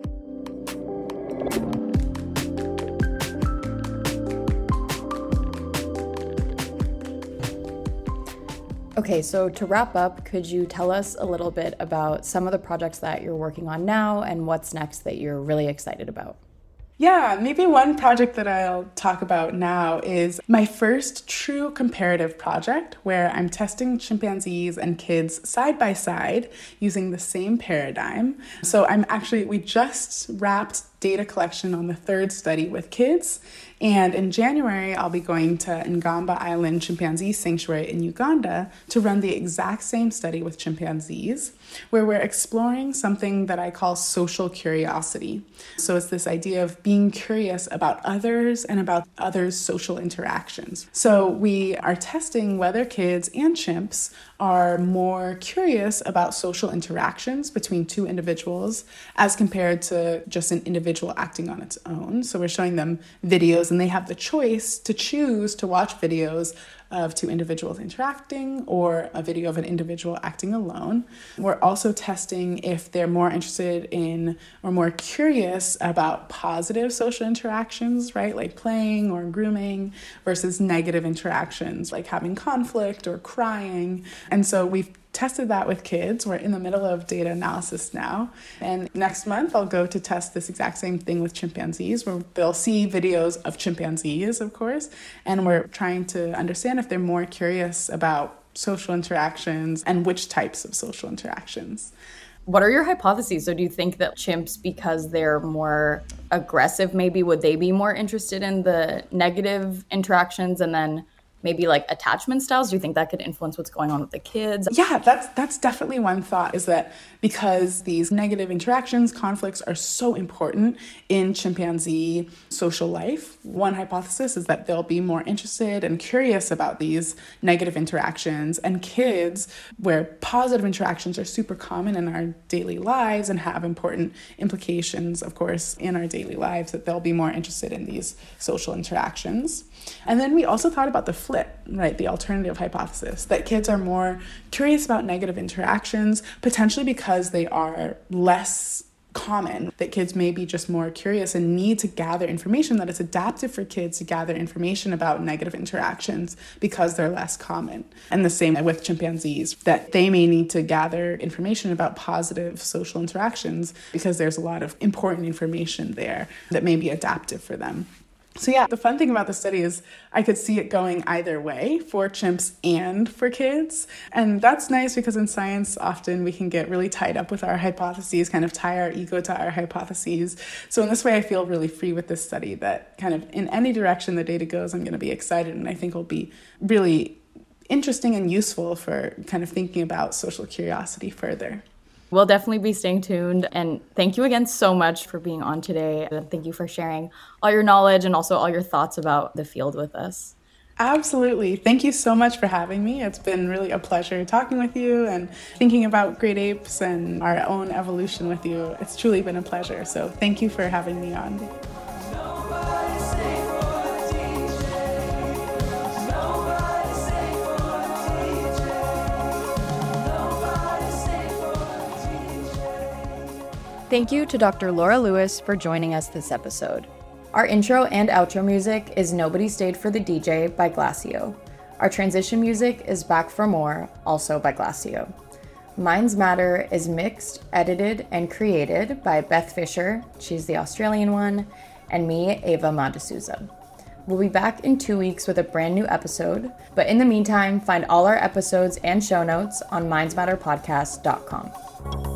Okay, so to wrap up, could you tell us a little bit about some of the projects that you're working on now and what's next that you're really excited about? Yeah, maybe one project that I'll talk about now is my first true comparative project where I'm testing chimpanzees and kids side by side using the same paradigm. So we just wrapped data collection on the third study with kids. And in January, I'll be going to Ngamba Island Chimpanzee Sanctuary in Uganda to run the exact same study with chimpanzees, where we're exploring something that I call social curiosity. So it's this idea of being curious about others and about others' social interactions. So we are testing whether kids and chimps are more curious about social interactions between two individuals as compared to just an individual acting on its own. So we're showing them videos and they have the choice to choose to watch videos of two individuals interacting or a video of an individual acting alone. We're also testing if they're more interested in or more curious about positive social interactions, right? Like playing or grooming versus negative interactions like having conflict or crying. And so we've tested that with kids. We're in the middle of data analysis now. And next month, I'll go to test this exact same thing with chimpanzees, where they'll see videos of chimpanzees, of course. And we're trying to understand if they're more curious about social interactions and which types of social interactions. What are your hypotheses? So do you think that chimps, because they're more aggressive, maybe would they be more interested in the negative interactions and then maybe like attachment styles? Do you think that could influence what's going on with the kids? Yeah, that's definitely one thought, is that because these negative interactions, conflicts are so important in chimpanzee social life, one hypothesis is that they'll be more interested and curious about these negative interactions. And kids, where positive interactions are super common in our daily lives and have important implications, of course, in our daily lives, that they'll be more interested in these social interactions. And then we also thought about the flip, right? The alternative hypothesis, that kids are more curious about negative interactions, potentially because they are less common, that kids may be just more curious and need to gather information, that it's adaptive for kids to gather information about negative interactions because they're less common. And the same with chimpanzees, that they may need to gather information about positive social interactions because there's a lot of important information there that may be adaptive for them. So yeah, the fun thing about the study is I could see it going either way for chimps and for kids. And that's nice because in science, often we can get really tied up with our hypotheses, kind of tie our ego to our hypotheses. So in this way, I feel really free with this study that kind of in any direction the data goes, I'm going to be excited. And I think will be really interesting and useful for kind of thinking about social curiosity further. We'll definitely be staying tuned. And thank you again so much for being on today. And thank you for sharing all your knowledge and also all your thoughts about the field with us. Absolutely. Thank you so much for having me. It's been really a pleasure talking with you and thinking about great apes and our own evolution with you. It's truly been a pleasure. So thank you for having me on. Thank you to Dr. Laura Lewis for joining us this episode. Our intro and outro music is Nobody Stayed for the DJ by Glacio. Our transition music is Back for More, also by Glacio. Minds Matter is mixed, edited, and created by Beth Fisher, she's the Australian one, and me, Ava Madasouza. We'll be back in 2 weeks with a brand new episode, but in the meantime, find all our episodes and show notes on mindsmatterpodcast.com.